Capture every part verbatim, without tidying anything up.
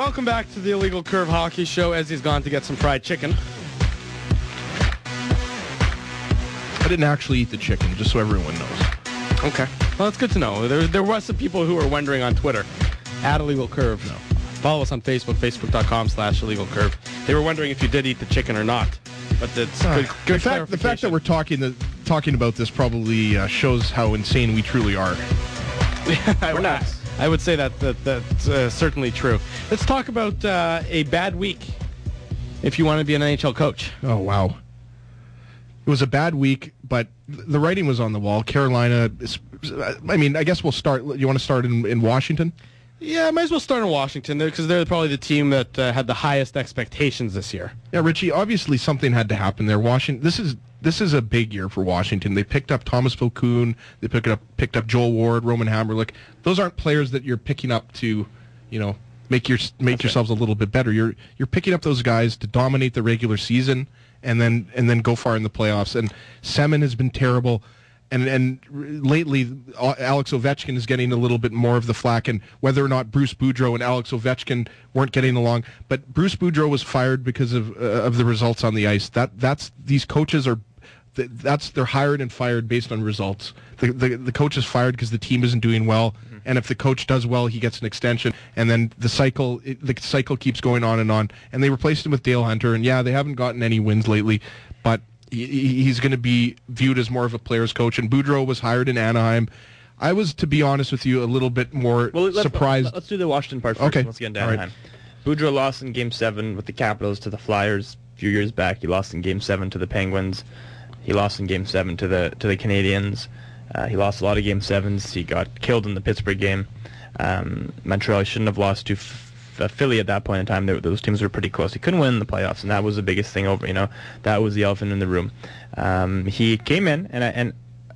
Welcome back to the Illegal Curve Hockey Show. As he's gone to get some fried chicken. I didn't actually eat the chicken, just so everyone knows. Okay. Well, that's good to know. There, there was some people who were wondering on Twitter, at Illegal Curve. No. Follow us on Facebook, facebook.com slash Illegal Curve. They were wondering if you did eat the chicken or not. But it's uh, good, good the, fact, the fact that we're talking the, talking about this probably uh, shows how insane we truly are. We're not. I would say that, that that's uh, certainly true. Let's talk about uh, a bad week if you want to be an N H L coach. Oh, wow. It was a bad week, but the writing was on the wall. Carolina, is, I mean, I guess we'll start. You want to start in, in Washington? Yeah, I might as well start in Washington because they're probably the team that uh, had the highest expectations this year. Yeah, Richie, obviously something had to happen there. Washington, this is this is a big year for Washington. They picked up Thomas Vilcoon. They picked up picked up Joel Ward, Roman Hammerlick. Those aren't players that you're picking up to, you know, make your make That's yourselves right. a little bit better. You're you're picking up those guys to dominate the regular season and then and then go far in the playoffs. And Semin has been terrible. And and lately, Alex Ovechkin is getting a little bit more of the flack, and whether or not Bruce Boudreau and Alex Ovechkin weren't getting along, but Bruce Boudreau was fired because of uh, of the results on the ice. That that's these coaches are, that's they're hired and fired based on results. The the, the coach is fired because the team isn't doing well, mm-hmm. and if the coach does well, he gets an extension, and then the cycle it, the cycle keeps going on and on. And they replaced him with Dale Hunter, and yeah, they haven't gotten any wins lately, but he's going to be viewed as more of a player's coach, and Boudreau was hired in Anaheim. I was, to be honest with you, a little bit more well, let's, surprised. Let's do the Washington part first. Okay. Let's get into Anaheim. Right. Boudreau lost in Game seven with the Capitals to the Flyers a few years back. He lost in Game seven to the Penguins. He lost in Game seven to the to the Canadiens. Uh, he lost a lot of Game sevens. He got killed in the Pittsburgh game. Um, Montreal shouldn't have lost to F- Philly at that point in time. They, those teams were pretty close. He couldn't win in the playoffs, and that was the biggest thing over. You know, that was the elephant in the room. Um, he came in, and and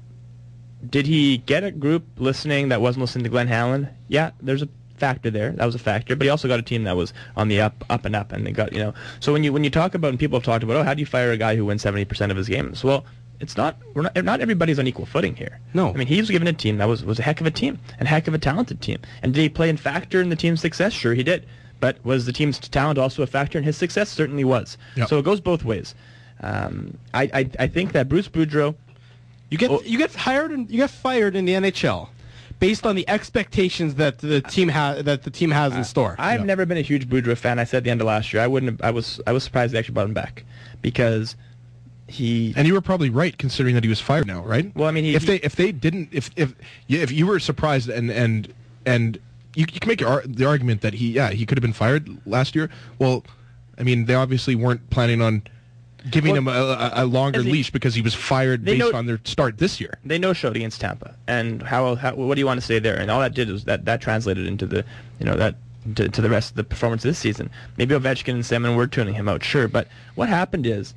did he get a group listening that wasn't listening to Glenn Hallen? Yeah, there's a factor there. That was a factor. But he also got a team that was on the up, up and up, and they got you know. So when you when you talk about, and people have talked about, oh, how do you fire a guy who wins seventy percent of his games? Well, it's not. We're not. Not everybody's on equal footing here. No. I mean, he was given a team that was was a heck of a team, and a heck of a talented team. And did he play and factor in the team's success? Sure, he did. But was the team's talent also a factor in his success? Certainly was. Yep. So it goes both ways. Um, I, I I think that Bruce Boudreau, you get oh, you get hired and you get fired in the N H L based on the expectations that the team has that the team has in store. I've yeah. never been a huge Boudreau fan. I said at the end of last year, I wouldn't. Have, I was I was surprised they actually brought him back because he. And you were probably right, considering that he was fired now, right? Well, I mean, he, if he, they if they didn't if if if you were surprised and and and. You, you can make your, the argument that he, yeah, he could have been fired last year. Well, I mean, they obviously weren't planning on giving well, him a, a, a longer he, leash because he was fired based know, on their start this year. They no-showed against Tampa, and how, how what do you want to say there? And all that did was that, that translated into the, you know, that to, to the rest of the performance this season. Maybe Ovechkin and Semin were tuning him out, sure, but what happened is,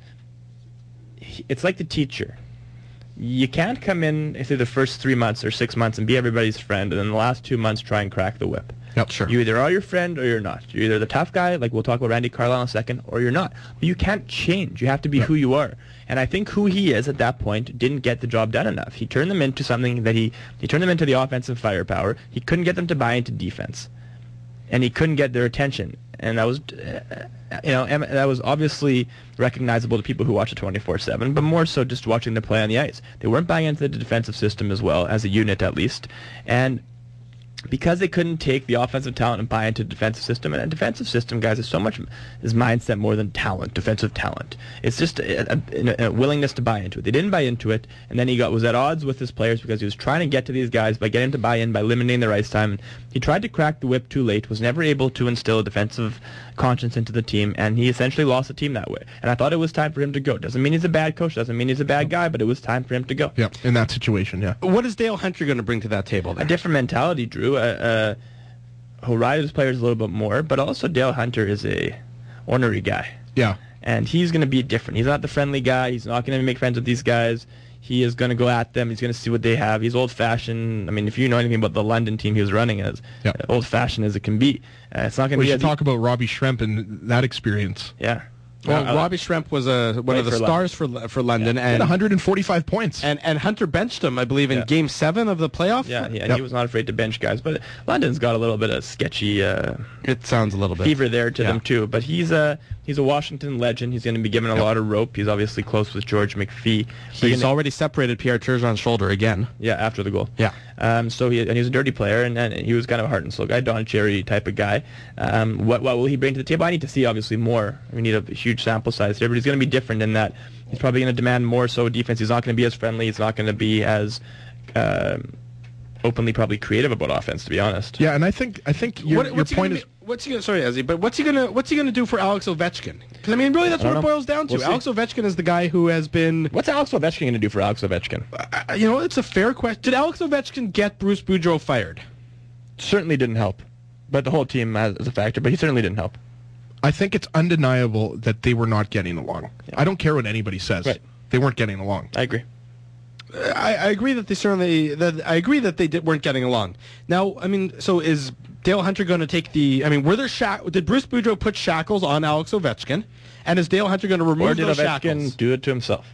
he, it's like the teacher. You can't come in through the first three months or six months and be everybody's friend, and then the last two months try and crack the whip. Yep, sure. You either are your friend or you're not. You're either the tough guy, like we'll talk about Randy Carlyle in a second, or you're not. But you can't change. You have to be yep. who you are. And I think who he is at that point didn't get the job done enough. He turned them into something that he he turned them into the offensive firepower. He couldn't get them to buy into defense, and he couldn't get their attention. And that was, uh, you know, that was obviously recognizable to people who watch it twenty-four seven, but more so just watching the play on the ice. They weren't buying into the defensive system as well, as a unit at least. And because they couldn't take the offensive talent and buy into the defensive system, and a defensive system, guys, is so much is mindset more than talent, defensive talent. It's just a, a, a willingness to buy into it. They didn't buy into it, and then he got was at odds with his players because he was trying to get to these guys by getting to buy in, by limiting their ice time. He tried to crack the whip too late, was never able to instill a defensive conscience into the team, and he essentially lost the team that way. And I thought it was time for him to go. Doesn't mean he's a bad coach, doesn't mean he's a bad guy, but it was time for him to go. Yeah, in that situation, yeah. What is Dale Hunter going to bring to that table then? A different mentality, Drew. Uh, uh, who rides his players a little bit more, but also Dale Hunter is a ornery guy. Yeah. And he's going to be different. He's not the friendly guy. He's not going to make friends with these guys. He is going to go at them. He's going to see what they have. He's old-fashioned. I mean, if you know anything about the London team he was running as, yep. uh, old-fashioned as it can be. Uh, it's not going to we be. We should talk about Robbie Schremp and that experience. Yeah. Well, Uh, Robbie Schremp was a, one Played of the for stars for for London, He had and, one hundred forty-five points. and and Hunter benched him, I believe, in Yeah. Game Seven of the playoff. Yeah, yeah, and Yep. he was not afraid to bench guys. But London's got a little bit of sketchy uh, It sounds a little bit. fever there to Yeah. them too. But he's a he's a Washington legend. He's going to be given a lot of rope. He's obviously close with George McPhee. They're He's gonna- already separated Pierre Turgeon's shoulder again. yeah, after the goal. Yeah. Um, so he and he's a dirty player, and, and he was kind of a heart and soul guy, Don Cherry type of guy. Um, what what will he bring to the table? I need to see obviously more. We need a huge sample size here, but he's going to be different in that he's probably going to demand more so defense. He's not going to be as friendly. He's not going to be as um openly probably creative about offense, to be honest. Yeah, and I think I think your, What- your what's he point gonna is be, what's he gonna sorry Ezzy, but what's he gonna what's he gonna do for Alex Ovechkin? Because I mean, really, that's I what don't it know. boils down to. We'll see. Alex Ovechkin is the guy who has been. What's Alex Ovechkin going to do for Alex Ovechkin? Uh, you know, it's a fair question. Did Alex Ovechkin get Bruce Boudreau fired? Certainly didn't help, but the whole team has, is a factor. But he certainly didn't help. I think it's undeniable that they were not getting along. I don't care what anybody says. Right. They weren't getting along. I agree. I, I agree that they certainly. That I agree that they did, weren't getting along. Now, I mean, so is Dale Hunter going to take the? I mean, were there shack? Did Bruce Boudreau put shackles on Alex Ovechkin, and is Dale Hunter going to remove Or did those Ovechkin shackles? do it to himself?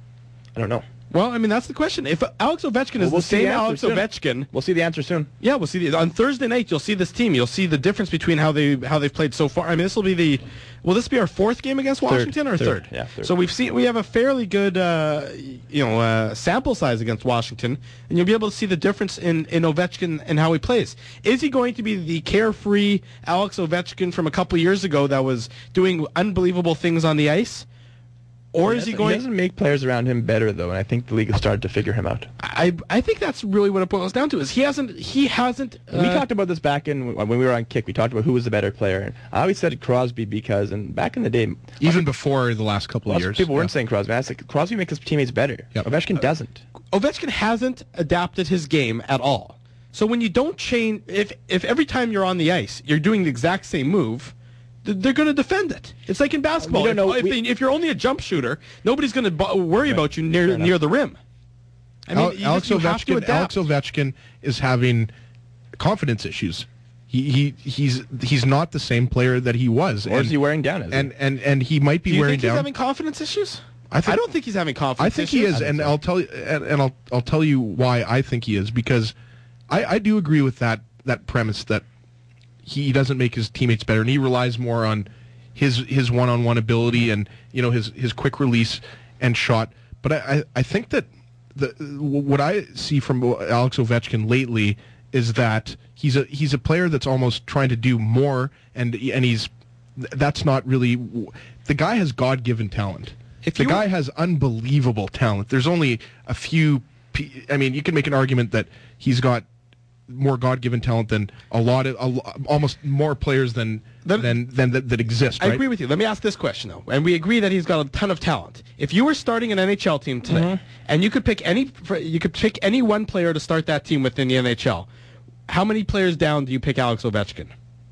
I don't know. Well, I mean, that's the question. If Alex Ovechkin is Well, we'll the see same the answer Alex soon. Ovechkin, We'll see the answer soon. yeah, we'll see the, on Thursday night. You'll see this team. You'll see the difference between how they how they've played so far. I mean, this will be the. Will this be our fourth game against Washington or Third. third? Yeah, third. So we've seen we have a fairly good uh, you know uh, sample size against Washington, and you'll be able to see the difference in in Ovechkin and how he plays. Is he going to be the carefree Alex Ovechkin from a couple years ago that was doing unbelievable things on the ice? Or is he He going? doesn't make players around him better though, and I think the league has started to figure him out. I I think that's really what it boils down to. Is he hasn't he hasn't. Uh, we talked about this back in when we were on Kick. We talked about who was the better player. And I always said Crosby because, and back in the day, Even before the last couple of lots of years. people weren't Yeah. saying Crosby. I said Crosby makes his teammates better. Yep. Ovechkin doesn't. Ovechkin hasn't adapted his game at all. So when you don't change, if if every time you're on the ice you're doing the exact same move, th- they're going to defend it. It's like in basketball. We don't know- if, we- if, if you're only a jump shooter, nobody's going to b- worry about you near enough. near the rim. I mean, Al- you Alex just, you have to Ovechkin. adapt. Alex Ovechkin is having confidence issues. He, he he's he's not the same player that he was. Or and, is he wearing down? Is he? and, and and he might be Do you wearing think he's down. having confidence issues? I think- don't think he's having I confidence think issues. he is, and I'll tell you, and, and I'll I'll tell you why I think he is, because I, I do agree with that that premise that he doesn't make his teammates better, and he relies more on his his one on one ability and you know his his quick release and shot. But I, I, I think that the what I see from Alex Ovechkin lately is that he's a he's a player that's almost trying to do more, and and he's that's not really the guy has God given talent. If the you- guy has unbelievable talent. There's only a few. P- I mean, you can make an argument that he's got more God-given talent than a lot of, a, lo- almost more players than Then- than than that, that exist. I Right? agree with you. Let me ask this question though, and we agree that he's got a ton of talent. If you were starting an N H L team today, Mm-hmm. and you could pick any, you could pick any one player to start that team within the N H L, how many players down do you pick Alex Ovechkin?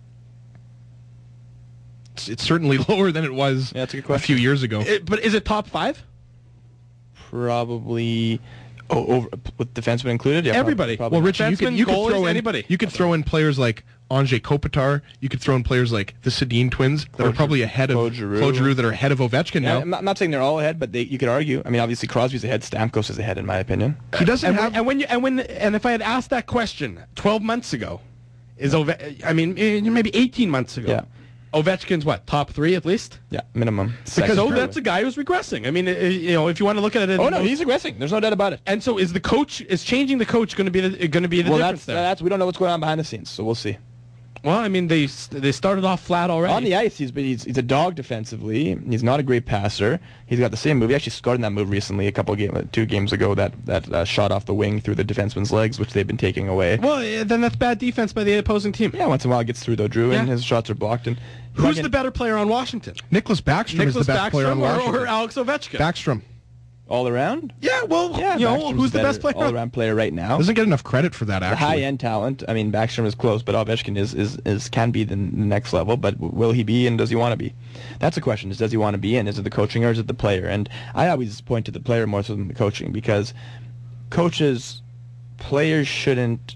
It's, it's certainly lower than it was Yeah, that's a good a question. few years ago. It- but is it top five? Probably oh, over with defensemen included. Yeah, Everybody. Probably, well, Richie, you could defenseman, you could goalies, throw in anybody. You could throw in players like Anze Kopitar. You could throw in players like the Sedin twins that are Claude probably ahead of Claude Giroux. Claude Giroux that are ahead of Ovechkin Yeah, now. I'm, not, I'm not saying they're all ahead, but they, you could argue. I mean, obviously Crosby's ahead. Stamkos is ahead, in my opinion. He doesn't And, have. when, and when you and when and if I had asked that question twelve months ago, is Ove- I mean eh, maybe eighteen months ago, Yeah. Ovechkin's what, top three at least? Yeah, minimum. Because Second, oh, probably. that's a guy who's regressing. I mean, eh, you know, if you want to look at it, in Oh no, most- he's aggressing. There's no doubt about it. And so is the coach is changing the coach going to be the, going to be the Well, difference that's there? that's we don't know what's going on behind the scenes, so we'll see. Well, I mean they they started off flat already. On the ice, he's, he's he's a dog defensively. He's not a great passer. He's got the same move. He actually scored in that move recently, a couple game, two games ago. That that uh, shot off the wing through the defenseman's legs, which they've been taking away. Well, eh, then that's bad defense by the opposing team. Yeah, once in a while it gets through though, Drew, and Yeah. his shots are blocked. And Who's Again, the better player on Washington? Nicholas Backstrom Nicholas is the best player on Backstrom or, Washington. or Alex Ovechkin? Backstrom all around? Yeah, well, Yeah, you know, Backstrom's who's the better best player? all-around player right now? doesn't get enough credit for that. The Actually, high-end talent. I mean, Backstrom is close, but Ovechkin is, is, is can be the, the next level. But w- will he be, and does he want to be? That's the question: is does he want to be in? Is it the coaching or is it the player? And I always point to the player more so than the coaching, because coaches, players shouldn't.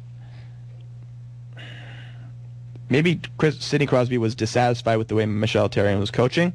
Maybe Chris, Sidney Crosby was dissatisfied with the way Michel Therrien was coaching,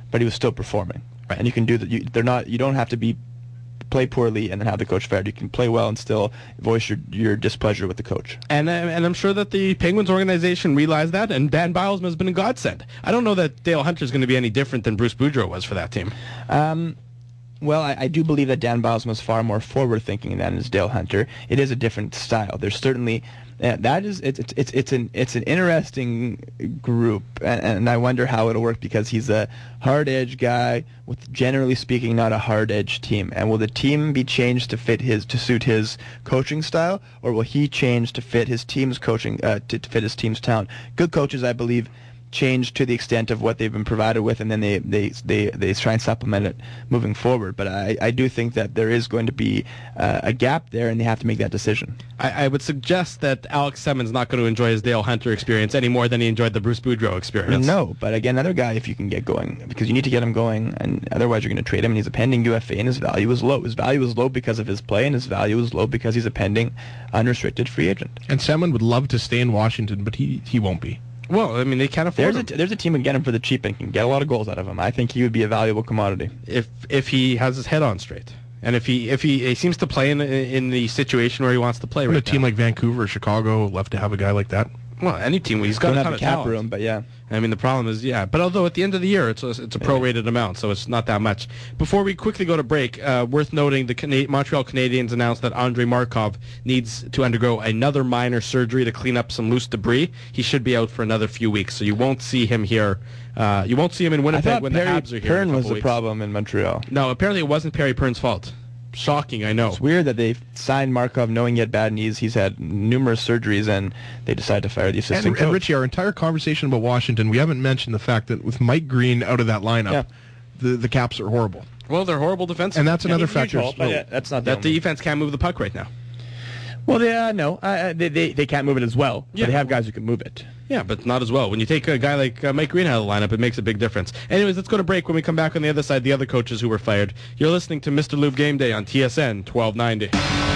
but he was still performing. Right. And you can do that. You, they're not. You don't have to be play poorly and then have the coach fired. You can play well and still voice your your displeasure with the coach. And uh, and I'm sure that the Penguins organization realized that, and Dan Bylsma has been a godsend. I don't know that Dale Hunter is going to be any different than Bruce Boudreau was for that team. Um, well, I, I do believe that Dan Bylsma is far more forward-thinking than is Dale Hunter. It is a different style. There's certainly uh, that is it's it's it's it's an it's an interesting group, and, and I wonder how it'll work because he's a hard-edge guy with, generally speaking, not a hard-edge team. And will the team be changed to fit his to suit his coaching style, or will he change to fit his team's coaching uh, to, to fit his team's talent? Good coaches, I believe, change to the extent of what they've been provided with, and then they they they, they try and supplement it moving forward. But I, I do think that there is going to be uh, a gap there, and they have to make that decision. I, I would suggest that Alex Semon's not going to enjoy his Dale Hunter experience any more than he enjoyed the Bruce Boudreau experience. No, but again, another guy if you can get going, because you need to get him going, and otherwise you're going to trade him, and he's a pending U F A, and his value is low. His value is low because of his play, and his value is low because he's a pending unrestricted free agent. And Semon would love to stay in Washington, but he, he won't be. Well, I mean, they can't afford There's a, him. t- there's a team that can get him for the cheap and can get a lot of goals out of him. I think he would be a valuable commodity. if if he has his head on straight, and if he if he, he seems to play in in the situation where he wants to play Would right a team now. like Vancouver or Chicago love to have a guy like that? Well, any team, he's got Don't a have ton the of cap talent. room, but yeah. I mean, the problem is, yeah. But although at the end of the year, it's a, it's a prorated amount, so it's not that much. Before we quickly go to break, uh, worth noting the Cana- Montreal Canadiens announced that Andrei Markov needs to undergo another minor surgery to clean up some loose debris. He should be out for another few weeks, so you won't see him here. Uh, you won't see him in I Winnipeg thought when Perry the Habs are here. in a Pern couple was the weeks. problem in Montreal. No, apparently it wasn't Perry Pern's fault. Shocking, I know. It's weird that they signed Markov knowing he had bad knees. He's had numerous surgeries, and they decided to fire the assistant And, coach. and Richie, our entire conversation about Washington, we haven't mentioned the fact that with Mike Green out of that lineup, Yeah. the, the Caps are horrible. Well, they're horrible defense. And that's Yeah, another he's a huge factor. hole, but, yeah, that's not the that the only- defense can't move the puck right now. Well, they, uh, no, uh, they, they they can't move it as well. Yeah. But they have guys who can move it. Yeah, but not as well. When you take a guy like uh, Mike Green out of the lineup, it makes a big difference. Anyways, let's go to break. When we come back on the other side, the other coaches who were fired. You're listening to Mister Lube Game Day on T S N twelve ninety.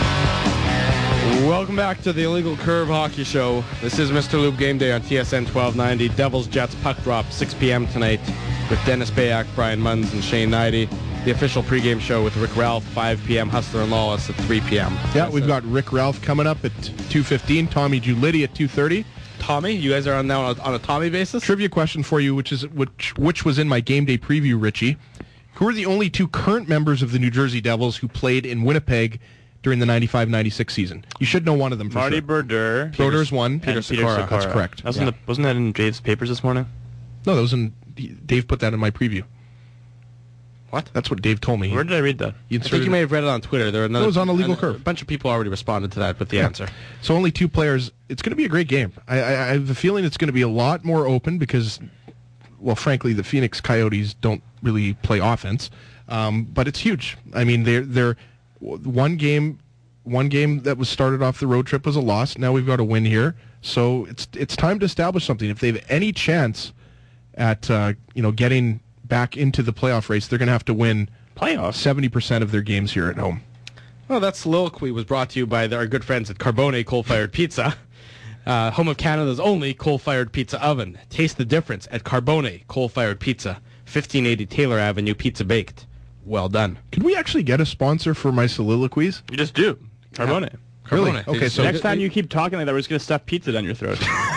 Welcome back to the Illegal Curve Hockey Show. This is Mister Lube Game Day on T S N twelve ninety. Devils Jets puck drop six p.m. tonight with Dennis Bayak, Brian Munns, and Shane Knighty. The official pregame show with Rick Ralph, five p.m. Hustler and Lawless at three p.m. Yeah, That's we've it. got Rick Ralph coming up at two fifteen, Tommy Giulitti at two thirty. Tommy. You guys are on now on a, on a Tommy basis? Trivia question for you, which is which which was in my game day preview, Richie. Who are the only two current members of the New Jersey Devils who played in Winnipeg during the ninety-five ninety-six season? You should know one of them for Marty sure. Brodeur. Brodeur's one. Peter and Peter Sikora. Sikora. That's correct. Wasn't, Yeah. the, wasn't that in Dave's papers this morning? No, that was in Dave put that in my preview. What? That's what Dave told me. Where did I read that? He I think inserted you may have read it on Twitter. There were another, It was on Illegal an- Curve. A bunch of people already responded to that with the Yeah. answer. So only two players. It's going to be a great game. I, I, I have a feeling it's going to be a lot more open because, well, frankly, the Phoenix Coyotes don't really play offense. Um, but it's huge. I mean, they're they're one game, one game that was started off the road trip was a loss. Now we've got a win here. So it's it's time to establish something. If they have any chance at uh, you know getting back into the playoff race, they're going to have to win Playoffs. seventy percent of their games here at home. Well, that soliloquy was brought to you by the, our good friends at Carbone Coal-Fired Pizza, uh, home of Canada's only coal-fired pizza oven. Taste the difference at Carbone Coal-Fired Pizza, fifteen eighty Taylor Avenue, pizza baked. Well done. Could we actually get a sponsor for my soliloquies? You just do. Carbone. Really? Carbone. Okay, They- so they- Next time you keep talking like that, we're just going to stuff pizza down your throat.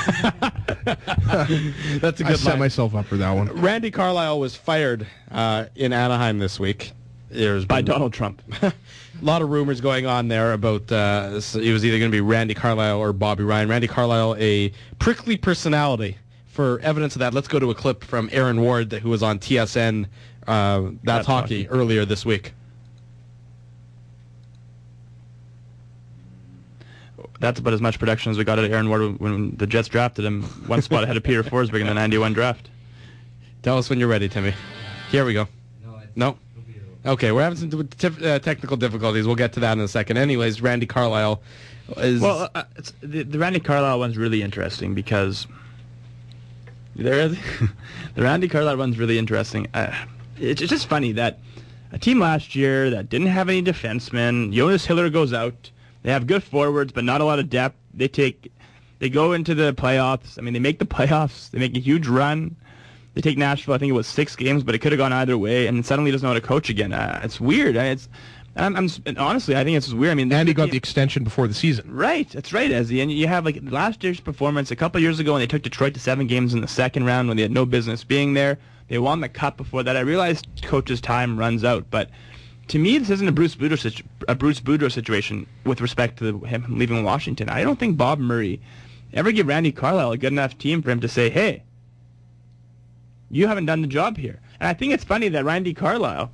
That's a I good set line. myself up for that one. Randy Carlyle was fired uh, in Anaheim this week. There's By been Donald Trump. a lot of rumors going on there about uh, so it was either going to be Randy Carlyle or Bobby Ryan. Randy Carlyle, a prickly personality. For evidence of that, let's go to a clip from Aaron Ward, that, who was on T S N uh, That's, That's Hockey, Hockey. earlier this week. That's about as much production as we got at Aaron Ward when the Jets drafted him. One spot ahead of Peter Forsberg in the ninety-one draft. Tell us when you're ready, Timmy. Here we go. No? Okay, we're having some t- tif- uh, technical difficulties. We'll get to that in a second. Anyways, Randy Carlyle is... Well, uh, it's, the, the Randy Carlyle one's really interesting because there is the Randy Carlyle one's really interesting. Uh, it's, it's just funny that a team last year that didn't have any defensemen, Jonas Hiller goes out. They have good forwards, but not a lot of depth. They take, they go into the playoffs. I mean, they make the playoffs. They make a huge run. They take Nashville, I think it was six games, but it could have gone either way, and suddenly doesn't know how to coach again. Uh, it's weird. I- It's, I'm, I'm honestly, I think it's weird. I mean, And he got team- the extension before the season. Right, that's right, Ezzy. And you have like last year's performance a couple years ago when they took Detroit to seven games in the second round when they had no business being there. They won the cup before that. I realized coach's time runs out, but to me, this isn't a Bruce Boudreau, situ- a Bruce Boudreau situation with respect to the, him leaving Washington. I don't think Bob Murray ever gave Randy Carlyle a good enough team for him to say, hey, you haven't done the job here. And I think it's funny that Randy Carlyle,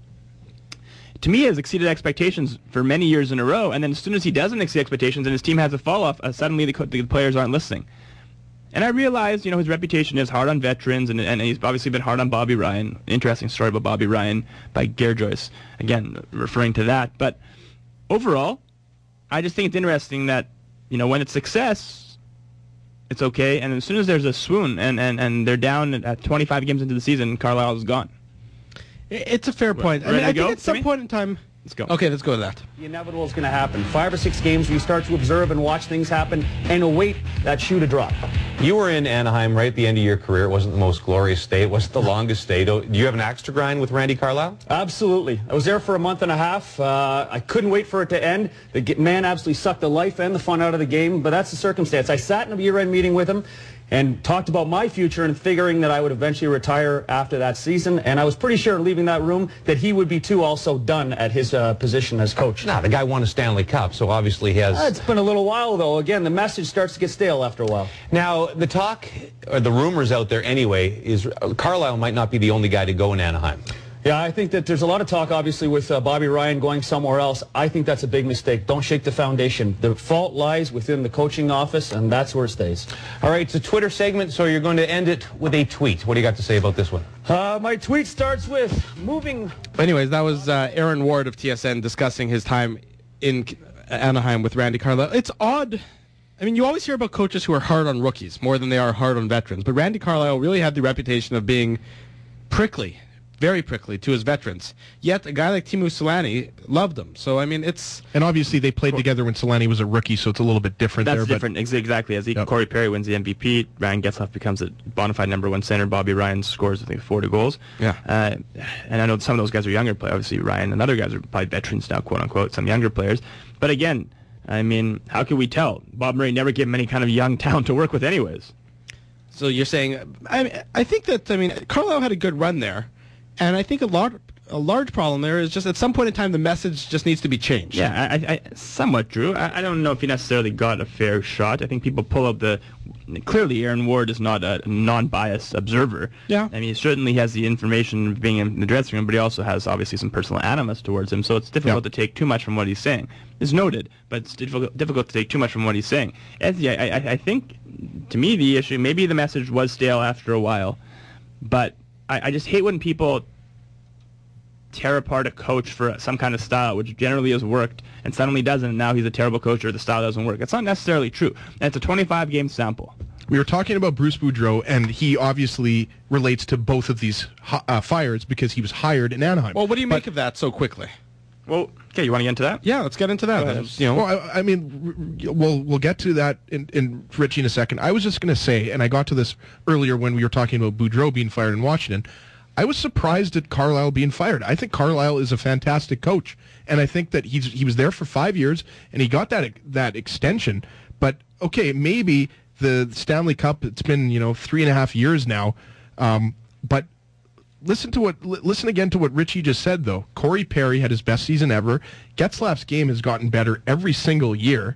to me, has exceeded expectations for many years in a row, and then as soon as he doesn't exceed expectations and his team has a fall-off, uh, suddenly the, co- the players aren't listening. And I realize, you know, his reputation is hard on veterans, and, and he's obviously been hard on Bobby Ryan. Interesting story about Bobby Ryan by Gare Joyce, again, referring to that. But overall, I just think it's interesting that, you know, when it's success, it's okay, and as soon as there's a swoon and, and, and they're down at twenty-five games into the season, Carlisle is gone. It's a fair point. I Ready mean, to I go, think at some Timmy? point in time... Let's go. Okay, let's go with that. The inevitable is going to happen. Five or six games, you start to observe and watch things happen and await that shoe to drop. You were in Anaheim right at the end of your career. It wasn't the most glorious stay. It wasn't the longest stay. Do you have an axe to grind with Randy Carlyle? Absolutely. I was there for a month and a half. Uh, I couldn't wait for it to end. The g- man absolutely sucked the life and the fun out of the game, but that's the circumstance. I sat in a year-end meeting with him and talked about my future and figuring that I would eventually retire after that season. And I was pretty sure leaving that room that he would be too also done at his uh, position as coach. Nah, the guy won a Stanley Cup, so obviously he has... Uh, it's been a little while, though. Again, the message starts to get stale after a while. Now, the talk, or the rumors out there anyway, is uh, Carlyle might not be the only guy to go in Anaheim. Yeah, I think that there's a lot of talk, obviously, with uh, Bobby Ryan going somewhere else. I think that's a big mistake. Don't shake the foundation. The fault lies within the coaching office, and that's where it stays. All right, it's a Twitter segment, so you're going to end it with a tweet. What do you got to say about this one? Uh, my tweet starts with moving... Anyways, that was uh, Aaron Ward of T S N discussing his time in Anaheim with Randy Carlyle. It's odd. I mean, you always hear about coaches who are hard on rookies more than they are hard on veterans. But Randy Carlyle really had the reputation of being prickly, very prickly to his veterans. Yet a guy like Teemu Selanne loved him. So, I mean, it's... And obviously they played together when Selanne was a rookie, so it's a little bit different That's there. different, ex- exactly. As he, Yep. Corey Perry wins the M V P, Ryan Getzlaf becomes a bona fide number one center. Bobby Ryan scores, I think, forty goals. Yeah. Uh, and I know some of those guys are younger players. Obviously, Ryan and other guys are probably veterans now, quote unquote. Some younger players, but again, I mean, how can we tell? Bob Murray never gave him any kind of young talent to work with, anyways. So you're saying... I, I think that, I mean, Carlyle had a good run there. And I think a lot... A large problem there is just at some point in time the message just needs to be changed. Yeah, I, I, somewhat true. I, I don't know if he necessarily got a fair shot. I think people pull out the... Clearly, Aaron Ward is not a non-biased observer. Yeah. I mean, certainly he has the information of being in the dressing room, but he also has obviously some personal animus towards him, so it's difficult Yeah. to take too much from what he's saying. It's noted, but it's difficult, difficult to take too much from what he's saying. And yeah, I, I, I think, to me, the issue, maybe the message was stale after a while, but I, I just hate when people tear apart a coach for some kind of style, which generally has worked, and suddenly doesn't, and now he's a terrible coach or the style doesn't work. It's not necessarily true. And it's a twenty-five game sample. We were talking about Bruce Boudreau, and he obviously relates to both of these hi- uh, fires because he was hired in Anaheim. Well, what do you But- make of that so quickly? Well, okay, you want to get into that? Yeah, let's get into that. Go ahead. That was, you know, Well, I, I mean, r- r- we'll we'll get to that in, in Richie in a second. I was just going to say, and I got to this earlier when we were talking about Boudreau being fired in Washington. I was surprised at Carlisle being fired. I think Carlisle is a fantastic coach, and I think that he's he was there for five years and he got that that extension. But okay, maybe the Stanley Cup. It's been you know three and a half years now, um, but. Listen to what. Listen again to what Richie just said, though. Corey Perry had his best season ever. Getzlaf's game has gotten better every single year.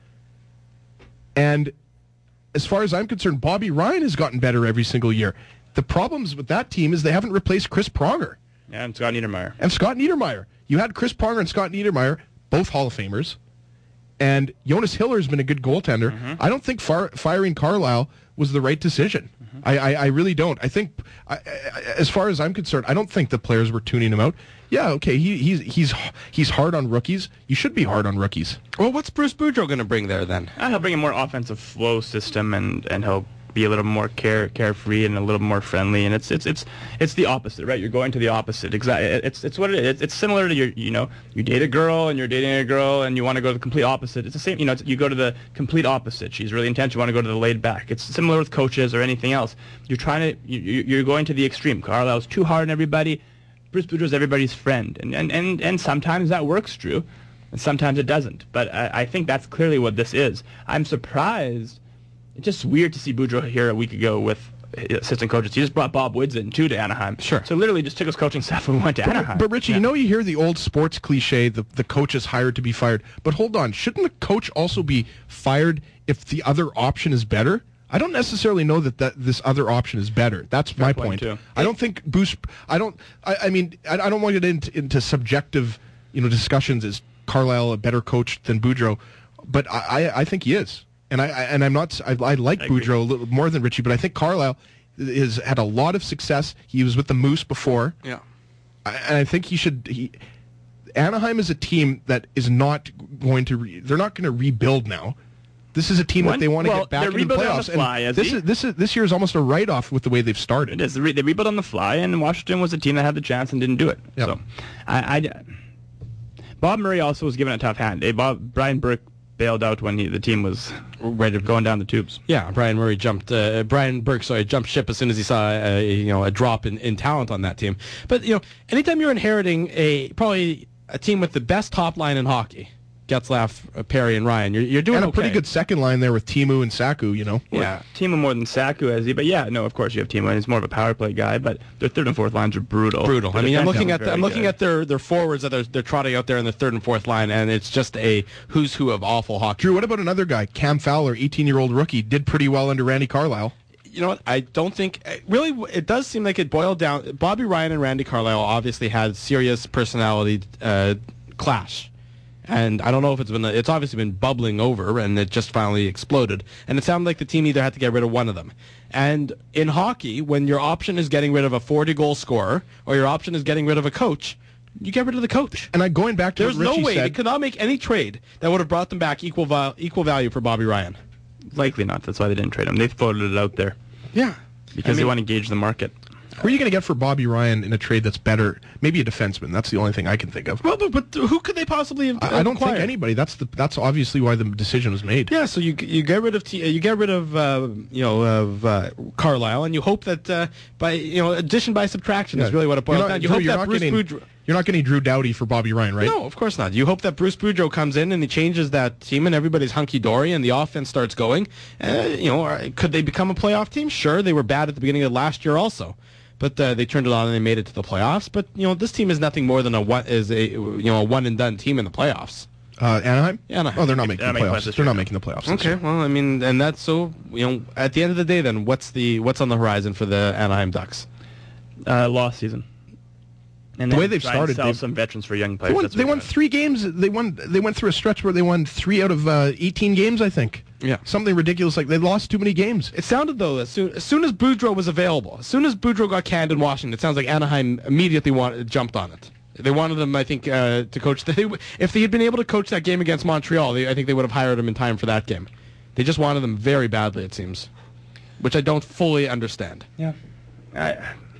And as far as I'm concerned, Bobby Ryan has gotten better every single year. The problems with that team is they haven't replaced Chris Pronger Yeah, and Scott Niedermayer. and Scott Niedermayer. You had Chris Pronger and Scott Niedermayer, both Hall of Famers. And Jonas Hiller has been a good goaltender. Mm-hmm. I don't think far, firing Carlisle was the right decision. Mm-hmm. I, I, I really don't. I think, I, I, as far as I'm concerned, I don't think the players were tuning him out. Yeah, okay, he, he's he's he's hard on rookies. You should be hard on rookies. well, what's Bruce Boudreau going to bring there then? Uh, he'll bring a more offensive flow system, and, and he'll be a little more care carefree and a little more friendly, and it's it's it's it's the opposite, right? You're going to the opposite. Exactly. It's it's what it is. It's similar to your, you know, you date a girl and you're dating a girl and you want to go to the complete opposite. It's the same, you know. It's, you go to the complete opposite. She's really intense. You want to go to the laid back. It's similar with coaches or anything else. You're trying to you, you're going to the extreme. Carlisle's too hard on everybody. Bruce Boudreau's everybody's friend, and and and and sometimes that works, Drew, and sometimes it doesn't. But I, I think that's clearly what this is. I'm surprised. It's just weird to see Boudreau here a week ago with assistant coaches. He just brought Bob Woods in, too, to Anaheim. Sure. So literally just took his coaching staff and went to but, Anaheim. But, Richie, yeah. you know you hear the old sports cliche, the, the coach is hired to be fired. But hold on, shouldn't the coach also be fired if the other option is better? I don't necessarily know that, that this other option is better. That's Fair my point. point. I don't think Bruce, I don't, I, I mean, I, I don't want to get into, into subjective, you know, discussions. Is Carlisle a better coach than Boudreau? But I, I, I think he is. And I, I and I'm not. I, I like I Boudreau a little more than Richie, but I think Carlisle has had a lot of success. He was with the Moose before. Yeah, I, and I think he should. He, Anaheim is a team that is not going to. Re, they're not going to rebuild now. This is a team One, that they want to well, get back in into the playoffs. playoffs. The fly, and this he? is this is this year is almost a write off with the way they've started. It is. They rebuilt on the fly, and Washington was a team that had the chance and didn't do it. Yep. So, I, I, Bob Murray also was given a tough hand. Hey, Bob Brian Burke bailed out when he, the team was ready to going down the tubes. Yeah, Brian Murray jumped. Uh, Brian Burke, sorry, jumped ship as soon as he saw a, you know a drop in, in talent on that team. But you know, anytime you're inheriting a probably a team with the best top line in hockey, Getzlaff, uh, Perry, and Ryan, you're you're doing and a okay. pretty good second line there with Timu and Saku. You know. Yeah, Timu more than Saku has he, but yeah, no, of course you have Timu, and he's more of a power play guy. But their third and fourth lines are brutal. Brutal. Their I mean, I'm defense looking is at the, very I'm looking good. at their, their forwards that they're, they're trotting out there in the third and fourth line, and it's just a who's who of awful hockey. Drew, what about another guy, Cam Fowler, eighteen-year-old rookie, did pretty well under Randy Carlisle. You know what? I don't think really. It does seem like it boiled down. Bobby Ryan and Randy Carlisle obviously had serious personality uh, clash. And I don't know if it's been, it's obviously been bubbling over, and it just finally exploded. And it sounded like the team either had to get rid of one of them. And in hockey, when your option is getting rid of a forty-goal scorer, or your option is getting rid of a coach, you get rid of the coach. And I going back to There's what Richie no way said, they could not make any trade that would have brought them back equal val- equal value for Bobby Ryan. Likely not. That's why they didn't trade him. They floated it out there Yeah. because I mean, they want to gauge the market. who are you going to get for Bobby Ryan in a trade that's better? Maybe a defenseman. That's the only thing I can think of. Well, but, but who could they possibly have I, I don't acquired? think anybody. That's the. That's obviously why the decision was made. Yeah, so you you get rid of T, you get rid of uh, you know of uh, Carlisle, and you hope that uh, by you know addition by subtraction Yeah. is really what it boils You're not- down. You Drew, hope you're that not Bruce getting, Boudreau. You're not getting Drew Doughty for Bobby Ryan, right? No, of course not. You hope that Bruce Boudreau comes in and he changes that team, and everybody's hunky dory, and the offense starts going. Uh, you know, or could they become a playoff team? Sure, they were bad at the beginning of last year, also. But uh, they turned it on and they made it to the playoffs. But you know, this team is nothing more than a one is a you know a one and done team in the playoffs. Uh, Anaheim? Anaheim. Oh, they're not making They're the not making playoffs. playoffs this They're year, not no. making the playoffs. this Okay, year. well, I mean, and that's so you know, at the end of the day, then what's the what's on the horizon for the Anaheim Ducks? Uh, lost season. And The then way they've try and started, sell they've- some veterans for young They players. won, That's they what won they're three games. They won. They went through a stretch where they won three out of uh, eighteen games. I think. Yeah. Something ridiculous like they lost too many games. It sounded though as soon as soon as Boudreau was available, as soon as Boudreau got canned in Washington, it sounds like Anaheim immediately wanted, jumped on it. They wanted him, I think, uh, to coach. They, if they had been able to coach that game against Montreal, they, I think they would have hired him in time for that game. They just wanted him very badly, it seems, which I don't fully understand. Yeah. I,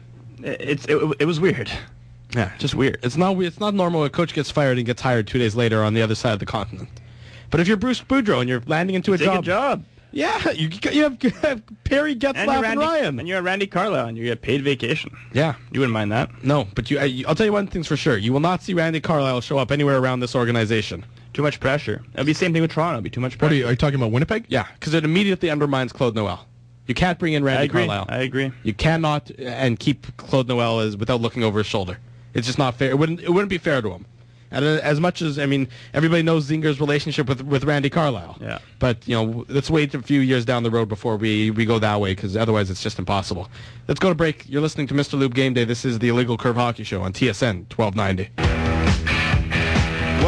it's it, it was weird. Yeah, just weird. It's not it's not normal when a coach gets fired and gets hired two days later on the other side of the continent. But if you're Bruce Boudreau and you're landing into a Take job, a job. yeah, you you have, you have Perry, Getzlaff, And and, you're, Randy, Ryan. and you're Randy Carlisle, and you get paid vacation. Yeah. You wouldn't mind that. No, but you, I, I'll tell you one thing's for sure. You will not see Randy Carlisle show up anywhere around this organization. Too much pressure. It'll be the same thing with Toronto. It'll be too much What pressure. are you? Are you talking about Winnipeg? Yeah, because it immediately undermines Claude Noel. You can't bring in I Randy agree. Carlisle. I agree. You cannot uh, and keep Claude Noel as without looking over his shoulder. It's just not fair. It wouldn't. It wouldn't be fair to him. And uh, as much as I mean, everybody knows Zinger's relationship with with Randy Carlisle. Yeah. But you know, let's wait a few years down the road before we we go that way, because otherwise it's just impossible. Let's go to break. You're listening to Mister Lube Game Day. This is the Illegal Curve Hockey Show on T S N twelve ninety.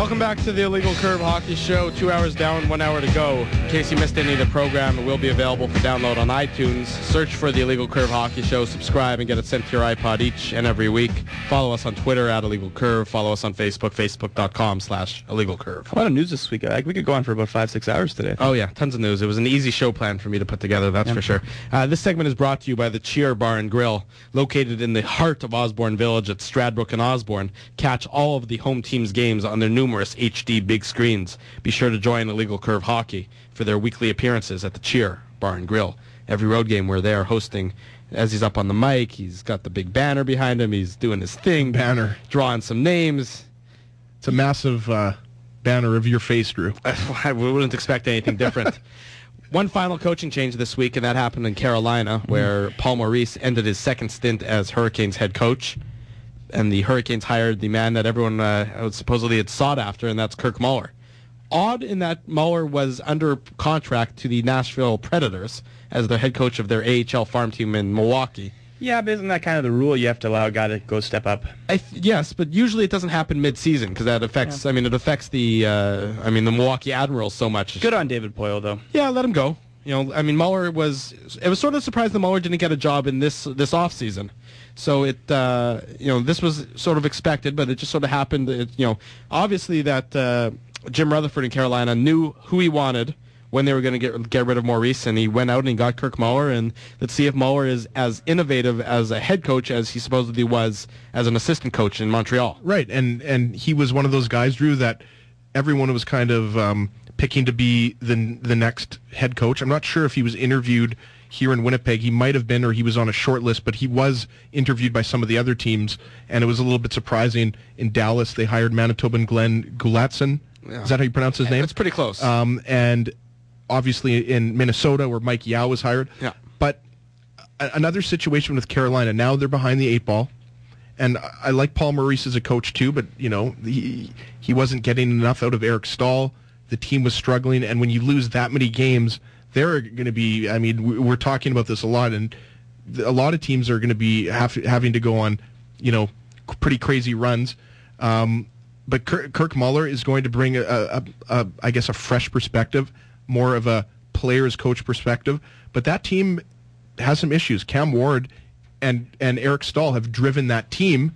Welcome back to the Illegal Curve Hockey Show. Two hours down, one hour to go. In case you missed any of the program, it will be available for download on iTunes. Search for the Illegal Curve Hockey Show, subscribe, and get it sent to your iPod each and every week. Follow us on Twitter at Illegal Curve. Follow us on Facebook, facebook.com slash Illegal Curve. A lot of news this week. Like, we could go on for about five, six hours today. Oh, yeah, tons of news. It was an easy show plan for me to put together, that's Yeah. for sure. Uh, this segment is brought to you by the Cheer Bar and Grill, located in the heart of Osborne Village at Stradbrook and Osborne. Catch all of the home team's games on their numerous H D big screens. Be sure to join Illegal Curve Hockey for their weekly appearances at the Cheer Bar and Grill. Every road game we're there hosting. As he's up on the mic, he's got the big banner behind him. He's doing his thing. Banner. Drawing some names. It's a massive uh, banner of your face, Drew. I wouldn't expect anything different. One final coaching change this week, and that happened in Carolina, where Paul Maurice ended his second stint as Hurricanes head coach. And the Hurricanes hired the man that everyone uh, supposedly had sought after, and that's Kirk Muller. Odd in that Muller was under contract to the Nashville Predators as their head coach of their A H L farm team in Milwaukee. Yeah, but isn't that kind of the rule? You have to allow a guy to go step up. I th- yes, but usually it doesn't happen mid-season because that affects. Yeah. I mean, it affects the. Uh, I mean, the Milwaukee Admirals so much. Good on David Poile, though. Yeah, let him go. You know, I mean, Muller was. It was sort of surprised that Muller didn't get a job in this this off season. So it, uh, you know, this was sort of expected, but it just sort of happened. It, you know, obviously that uh, Jim Rutherford in Carolina knew who he wanted when they were going to get get rid of Maurice, and he went out and he got Kirk Muller. And let's see if Muller is as innovative as a head coach as he supposedly was as an assistant coach in Montreal. Right, and and he was one of those guys, Drew, that everyone was kind of um, picking to be the the next head coach. I'm not sure if he was interviewed here in Winnipeg. He might have been, or he was on a short list, but he was interviewed by some of the other teams, and it was a little bit surprising. In Dallas, they hired Manitoban Glenn Gulatsson. Yeah. Is that how you pronounce his name? That's pretty close. Um, and obviously in Minnesota, where Mike Yao was hired. Yeah. But a- another situation with Carolina, now they're behind the eight ball. And I, I like Paul Maurice as a coach too, but you know he he wasn't getting enough out of Eric Stahl. The team was struggling, and when you lose that many games, they're going to be. I mean, we- we're talking about this a lot, and th- a lot of teams are going to be have, having to go on, you know, c- pretty crazy runs. Um, but Kirk, Kirk Muller is going to bring a, a, a, I guess, a fresh perspective, more of a player's coach perspective. But that team has some issues. Cam Ward and and Eric Stahl have driven that team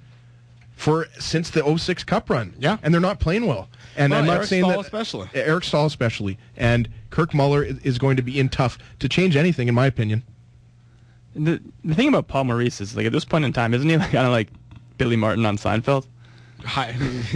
for since the oh six Cup run. Yeah. And they're not playing well. And Well, I'm not Eric saying Stahl that especially. Eric Stahl especially, and Kirk Muller is, is going to be in tough to change anything, in my opinion. The the thing about Paul Maurice is, like, at this point in time, isn't he like, kind of like Billy Martin on Seinfeld? Hi-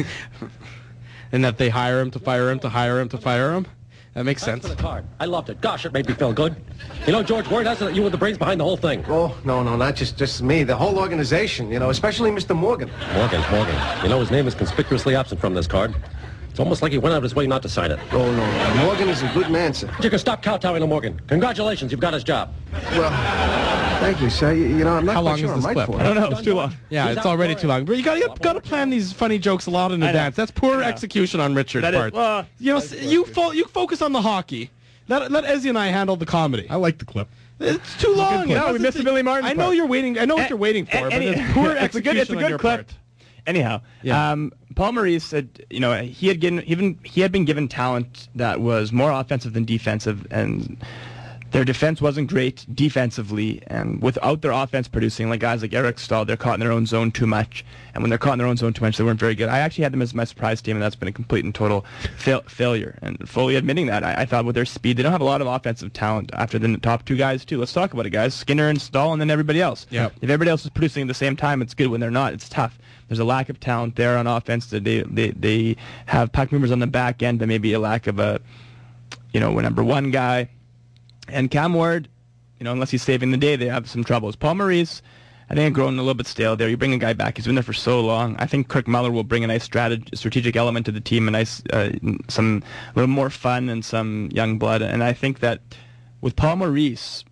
and that they hire him to fire him to hire him to fire him. That makes Thanks sense. for the card. I loved it. Gosh, it made me feel good. You know, George, word has it that you were the brains behind the whole thing. Oh, no, no, not just, just me. The whole organization, you know, especially Mister Morgan. Morgan, Morgan. You know, his name is conspicuously absent from this card. It's almost like he went out of his way not to sign it. Oh, no, no. Morgan is a good man, sir. You can stop kowtowing to Morgan. Congratulations, you've got his job. Well, thank you, sir. You, you know, I'm not How quite long sure is I'm this right clip? for I it. don't know. It's too long. Yeah, He's it's out already for too it. long. But you got you got to plan these funny jokes a lot in I know. advance. That's poor I know. execution on Richard's That is- part. well, you know, s- you fo- you focus on the hockey. Let let Ezzy and I handle the comedy. I like the clip. It's too long. clip. It No, we wasn't- missed the Billy Martin I know part. you're waiting. I know what A- you're waiting for, a- but any- it's poor it's a good, it's a execution on good your clip. part. Anyhow, Yeah. um, Paul Maurice said, you know, he had given even he had been given talent that was more offensive than defensive, and their defense wasn't great defensively, and without their offense producing, like guys like Eric Stahl, they're caught in their own zone too much, and when they're caught in their own zone too much, they weren't very good. I actually had them as my surprise team, and that's been a complete and total fail- failure, and fully admitting that. I, I thought with their speed, they don't have a lot of offensive talent after the top two guys, too. Let's talk about it, guys. Skinner and Stahl, and then everybody else. Yep. If everybody else is producing at the same time, it's good. When they're not, it's tough. There's a lack of talent there on offense. That they, they they have puck movers on the back end, but maybe a lack of a, you know, a number one guy. And Cam Ward, you know, unless he's saving the day, they have some troubles. Paul Maurice, I think, grown a little bit stale there. You bring a guy back; he's been there for so long. I think Kirk Muller will bring a nice strateg- strategic element to the team, a nice, uh, some a little more fun and some young blood. And I think that with Paul Maurice,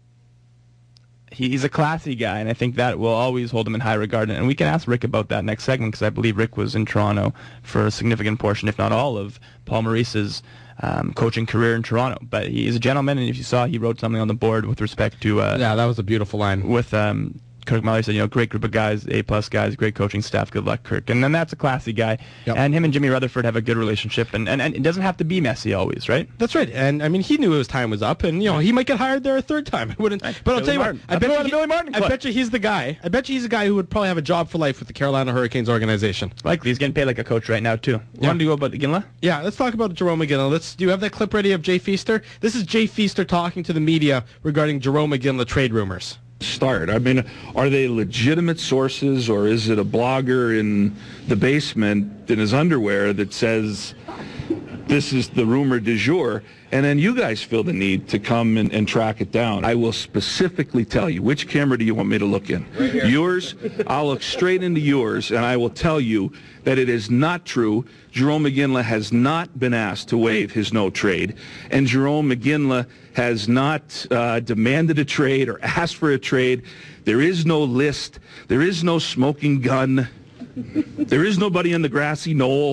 he, he's a classy guy, and I think that will always hold him in high regard. And we can ask Rick about that next segment, because I believe Rick was in Toronto for a significant portion, if not all, of Paul Maurice's um, coaching career in Toronto. But he's a gentleman, and if you saw, he wrote something on the board with respect to uh, Yeah, that was a beautiful line. with um, Kirk Muller said, you know, great group of guys, A-plus guys, great coaching staff, good luck, Kirk. And then that's a classy guy. Yep. And him and Jimmy Rutherford have a good relationship, and, and, and it doesn't have to be messy always, right? That's right. And I mean, he knew his time was up, and you know, he might get hired there a third time. I wouldn't. But I'll Billy tell you Martin. what, I I'm bet going you, to Billy Martin I Club. bet you he's the guy. I bet you he's the guy who would probably have a job for life with the Carolina Hurricanes organization. Likely. He's getting paid like a coach right now, too. You Yeah. want to go about Ginla? Yeah, let's talk about Jerome McGinley. Let's. Do you have that clip ready of Jay Feaster? This is Jay Feaster talking to the media regarding Jerome McGinley trade rumors. Start. I mean, are they legitimate sources, or is it a blogger in the basement in his underwear that says this is the rumor du jour, and then you guys feel the need to come and, and track it down? I will specifically tell you. Which camera do you want me to look in? Right here. Yours? I'll look straight into yours, and I will tell you that it is not true. Jerome McGinley has not been asked to waive his no trade, and Jerome McGinley has not uh, demanded a trade or asked for a trade. There is no list. There is no smoking gun. There is nobody in the grassy knoll.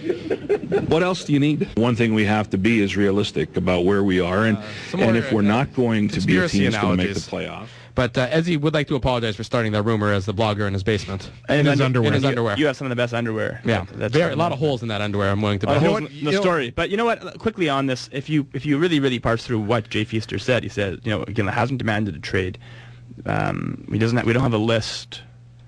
What else do you need? One thing we have to be is realistic about where we are, and, Uh, some and more, if we're uh, not going to be a conspiracy team that's going to make the analogies. playoff. But uh, Ezzy would like to apologize for starting that rumor as the blogger in his basement. In his underwear. In his You- underwear. You have some of the best underwear. Yeah, That's Very, a lot of holes in that underwear. I'm willing to A lot of bet. holes what? in You the know- story. But you know what? Quickly on this, if you if you really, really parse through what Jay Feaster said, he said, you know, again, hasn't demanded a trade. Um, he doesn't. Have, we don't have a list.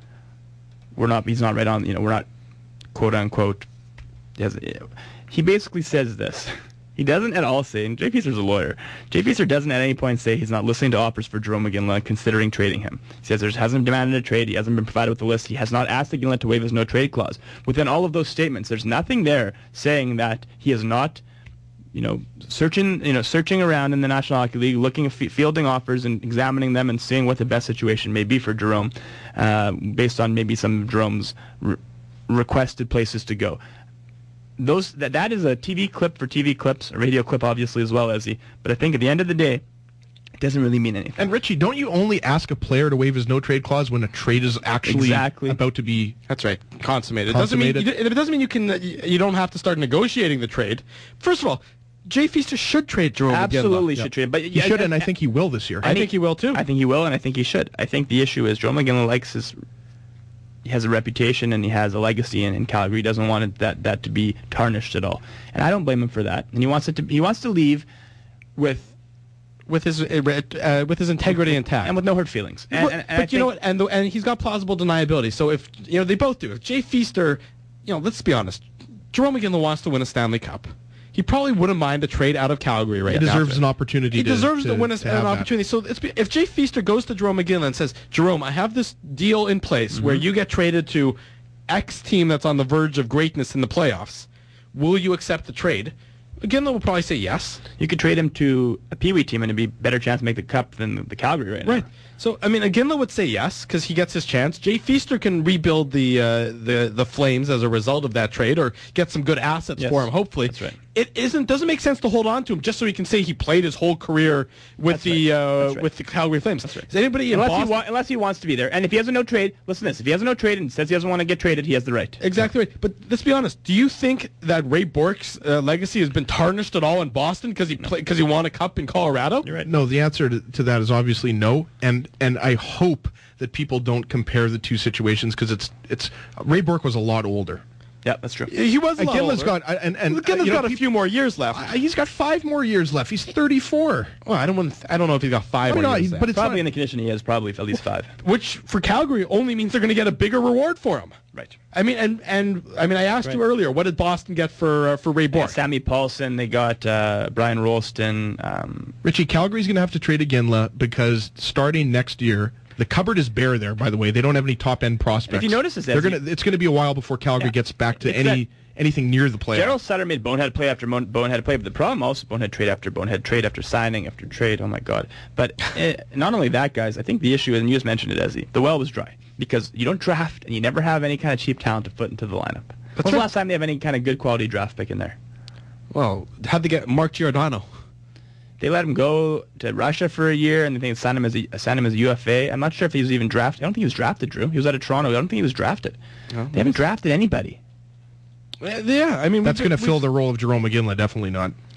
We're not. He's not right on. You know, we're not quote unquote. He, has, he basically says this. He doesn't at all say, and Jay Feaster's a lawyer, Jay Feaster doesn't at any point say he's not listening to offers for Jerome McGinley and considering trading him. He says there hasn't demanded a trade, he hasn't been provided with a list, he has not asked McGinley to waive his no-trade clause. Within all of those statements, there's nothing there saying that he is not, you know, searching, you know, searching around in the National Hockey League, looking at fielding offers and examining them and seeing what the best situation may be for Jerome, uh, based on maybe some of Jerome's re- requested places to go. Those that that is a T V clip for T V clips, a radio clip obviously as well, as he. But I think at the end of the day, it doesn't really mean anything. And Richie, don't you only ask a player to waive his no-trade clause when a trade is actually Exactly. about to be... That's right. Consummated. Consummated. It doesn't mean you, it doesn't mean you can. uh, You you don't have to start negotiating the trade. First of all, Jay Feaster should trade Jerome McGinley. Absolutely Yeah. should trade, but He should, and I think he will this year. I think he will too. I think he will, and I think he should. I think the issue is Jerome McGinley likes his. He has a reputation and he has a legacy in, in Calgary. He doesn't want it, that that to be tarnished at all, and I don't blame him for that. And he wants it to. He wants to leave with with his uh, uh, with his integrity intact and with no hurt feelings. And, but and, and but I you think- know what? And the, and he's got plausible deniability. So if you know they both do. If Jay Feaster, you know, let's be honest, Jerome McGinley wants to win a Stanley Cup. He probably wouldn't mind a trade out of Calgary right He now. deserves an opportunity He to- deserves to, to- win a, to an have that. opportunity. So it's, if Jay Feaster goes to Jerome McGinley and says, Jerome, I have this deal in place where you get traded to X team that's on the verge of greatness in the playoffs, will you accept the trade? McGinley will probably say yes. You could trade him to a Pee Wee team and it'd be a better chance to make the Cup than the, the Calgary right now. Right. So I mean, Iginla would say yes because he gets his chance. Jay Feaster can rebuild the uh, the the Flames as a result of that trade, or get some good assets Yes. for him. Hopefully, That's right. It isn't doesn't make sense to hold on to him just so he can say he played his whole career with That's the right. uh, That's right. with the Calgary Flames. That's right. Is anybody in Unless he, Boston? wa- unless he wants to be there. And if he has a no trade, listen to this. If he has a no trade and says he doesn't want to get traded, he has the right. Exactly right. But let's be honest. Do you think that Ray Bourque's uh, legacy has been tarnished at all in Boston because he played because he won a cup in Colorado? You're right. No, the answer to, to that is obviously no, and and I hope that people don't compare the two situations because it's it's Ray Bourque was a lot older. Yeah, that's true. He was a lot Iginla's older. got and and Iginla's uh, you know, got a peop- few more years left. uh, he's got five more years left. He's thirty-four. Well, I don't want. I don't know if he's got five. I mean, more no, years he- left. but it's Probably not- in the condition he has, probably at least five. which for Calgary only means they're going to get a bigger reward for him. Right. I mean, and and I mean, I asked Right. you earlier, what did Boston get for uh, for Ray Yeah, Bourque? Sammy Paulson, they got uh, Brian Rolston. Um, Richie, Calgary's going to have to trade Iginla because starting next year, the cupboard is bare there. By the way, they don't have any top end prospects. If you notice this, they're Ezzy- going to. It's going to be a while before Calgary Yeah. gets back to It's any that- anything near the playoffs. Gerald Sutter made bonehead play after mon- bonehead play, but the problem also bonehead trade after bonehead trade after signing after trade. Oh my God! But uh, not only that, guys. I think the issue, and you just mentioned it, Ezzy, the well was dry because you don't draft and you never have any kind of cheap talent to put into the lineup. When's the right. last time they have any kind of good quality draft pick in there? Well, how'd they get Mark Giordano? They let him go to Russia for a year, and they signed him as a, signed him as a U F A. I'm not sure if he was even drafted. I don't think he was drafted, Drew. He was out of Toronto. I don't think he was drafted. Oh, They haven't drafted anybody. Uh, Yeah, I mean That's we've- going to fill we've- the role of Jerome Iginla. Definitely not.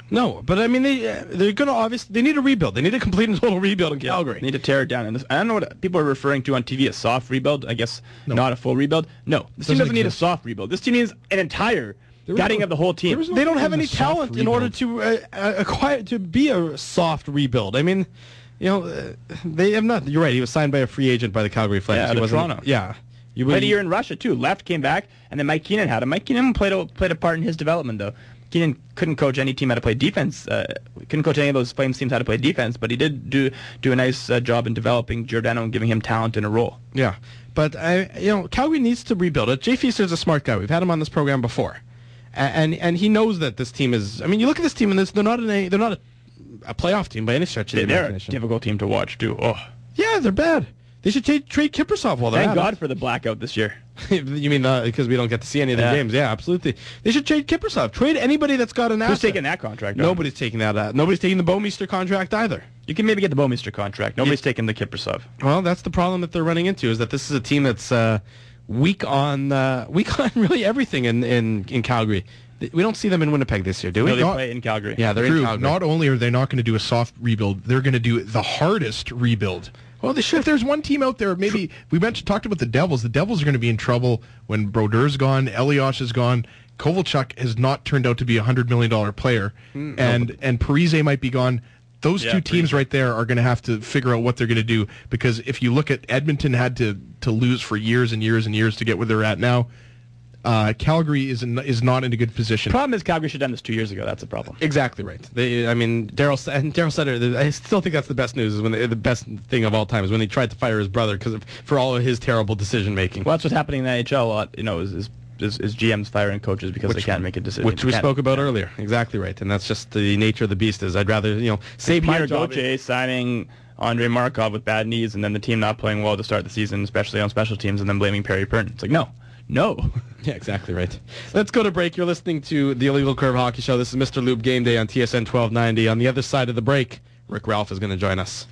No, but I mean, they, uh, they're going to obviously, they need a rebuild. They need a complete and total rebuild in Calgary. They need to tear it down. And this, I don't know what people are referring to on T V, a soft rebuild. I guess No. not a full rebuild. No, this team Doesn't doesn't need a exist. soft rebuild. This team needs an entire was gutting no- of the whole team. there was no- They don't have It was any a soft talent in order rebuild. to uh, uh, acquire, to be a soft rebuild. I mean, you know, uh, they have not, you're right, he was signed by a free agent by the Calgary Flames. Yeah, he the wasn't- Toronto. Yeah. You Played a year in Russia, too. Left, came back, and then Mike Keenan had him. Mike Keenan played a, played a part in his development, though. Keenan couldn't coach any team how to play defense. Uh, couldn't coach any of those Flames teams how to play defense, but he did do do a nice uh, job in developing Giordano and giving him talent in a role. Yeah, but I, you know, Calgary needs to rebuild it. Jay Feaster's a smart guy. We've had him on this program before, A- and and he knows that this team is. I mean, you look at this team, and this, they're not in a they're not a, a playoff team by any stretch of the They're a imagination. difficult team to watch, too. Oh, Yeah, they're bad. They should ta- trade Kiprusoff while they're thank at God it. for the blackout this year. You mean uh, because we don't get to see any of the Yeah. games? Yeah, absolutely. They should trade Kiprusoff. Trade anybody that's got an asset. Who's taking that contract? Nobody's taking that. Uh, nobody's taking the Bouwmeester contract either. You can maybe get the Bouwmeester contract. Nobody's taking the Kiprusoff. Well, that's the problem that they're running into, is that this is a team that's uh, weak on uh, weak on really everything in, in, in Calgary. Th- We don't see them in Winnipeg this year, do we? No, they Not- play in Calgary. Yeah, they're in True. Calgary. Not only are they not going to do a soft rebuild, they're going to do the hardest rebuild. well, they should. If there's one team out there, maybe we mentioned talked about the Devils. The Devils are going to be in trouble when Brodeur's gone, Elias is gone. Kovalchuk has not turned out to be a hundred million dollar player, and and Parise might be gone. Those Yeah, two teams Parise. right there are going to have to figure out what they're going to do, because if you look at Edmonton had to to lose for years and years and years to get where they're at now. Uh, Calgary is in, is not in a good position. Problem is Calgary should have done this two years ago. That's a problem. Exactly right. They, I mean, Daryl S- and Daryl Sutter. the- I still think that's the best news. Is when they, the best thing of all time is when they tried to fire his brother because for all of his terrible decision making. Well, that's what's happening in the N H L a lot. You know, is is, is, is G Ms firing coaches because they can't make a decision. Which we Can't- spoke about earlier. Exactly right. And that's just the nature of the beast. Is I'd rather you know save my Pierre job. Gauthier signing Andre Markov with bad knees, and then the team not playing well to start the season, especially on special teams, and then blaming Perry Pern. It's like no, no. Yeah, exactly right. Let's go to break. You're listening to the Illegal Curve Hockey Show. This is Mister Lube Game Day on T S N twelve ninety. On the other side of the break, Rick Ralph is going to join us.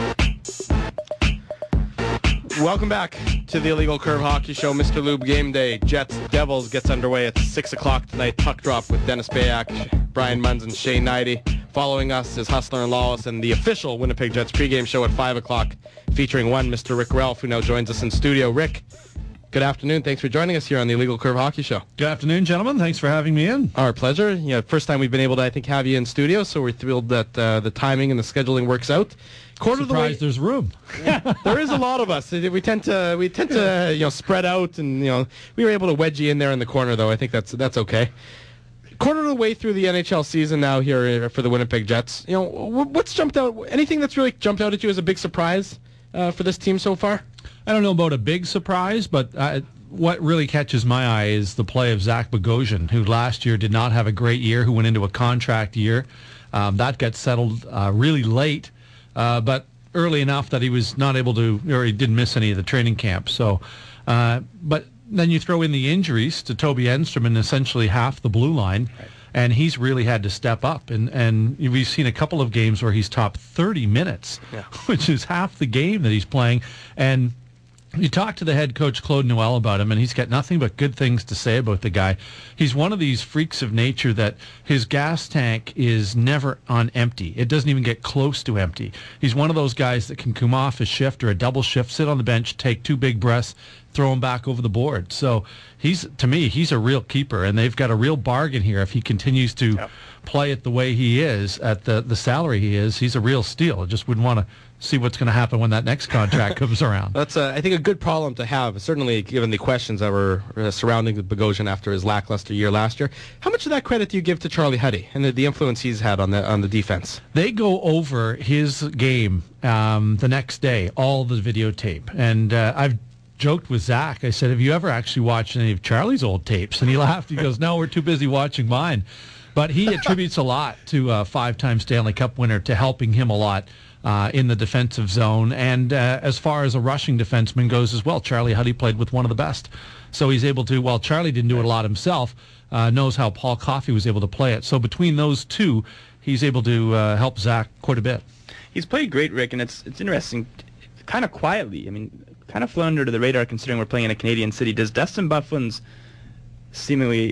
Welcome back to the Illegal Curve Hockey Show. Mister Lube Game Day. Jets Devils gets underway at six o'clock tonight. Puck drop with Dennis Bayak, Brian Munns, and Shane Knighty. Following us is Hustler and Lawless and the official Winnipeg Jets pregame show at five o'clock, featuring one Mister Rick Ralph, who now joins us in studio. Rick, good afternoon. Thanks for joining us here on the Illegal Curve Hockey Show. Good afternoon, gentlemen. Thanks for having me in. Our pleasure. Yeah, first time we've been able to, I think, have you in studio, so we're thrilled that uh, the timing and the scheduling works out. Quarter of the way, Surprised there's room. there is a lot of us. We tend to we tend to you know spread out, and you know we were able to wedge you in there in the corner, though. I think that's that's okay. Quarter of the way through the N H L season now here for the Winnipeg Jets. You know, wh- what's jumped out? Anything that's really jumped out at you as a big surprise uh, for this team so far? I don't know about a big surprise, but uh, what really catches my eye is the play of Zach Bogosian, who last year did not have a great year, who went into a contract year. Um, that got settled uh, really late, uh, but early enough that he was not able to, or he didn't miss any of the training camp. So, uh, but then you throw in the injuries to Toby Enstrom and essentially half the blue line. Right. And he's really had to step up. And, and we've seen a couple of games where he's topped thirty minutes, yeah. which is half the game that he's playing. And you talk to the head coach, Claude Noel, about him, and he's got nothing but good things to say about the guy. He's one of these freaks of nature that his gas tank is never on empty. It doesn't even get close to empty. He's one of those guys that can come off a shift or a double shift, sit on the bench, take two big breaths, throw him back over the board. So he's, to me, he's a real keeper, and they've got a real bargain here. If he continues to yep. play it the way he is, at the, the salary he is, he's a real steal. I just wouldn't want to see what's going to happen when that next contract comes around. That's, uh, I think, a good problem to have, certainly given the questions that were uh, surrounding Bogosian after his lackluster year last year. How much of that credit do you give to Charlie Huddy and the, the influence he's had on the on the defense? They go over his game um, the next day, all the videotape. And uh, I've joked with Zach. I said, have you ever actually watched any of Charlie's old tapes? And he laughed. He goes, no, we're too busy watching mine. But he attributes a lot to a five-time Stanley Cup winner, to helping him a lot uh, in the defensive zone. And uh, as far as a rushing defenseman goes as well, Charlie Huddy played with one of the best. So he's able to, while Charlie didn't do it a lot himself, uh, knows how Paul Coffey was able to play it. So between those two, he's able to uh, help Zach quite a bit. He's played great, Rick, and it's it's interesting, kind of quietly. I mean, kind of flown under the radar considering we're playing in a Canadian city. Does Dustin Byfuglien's seemingly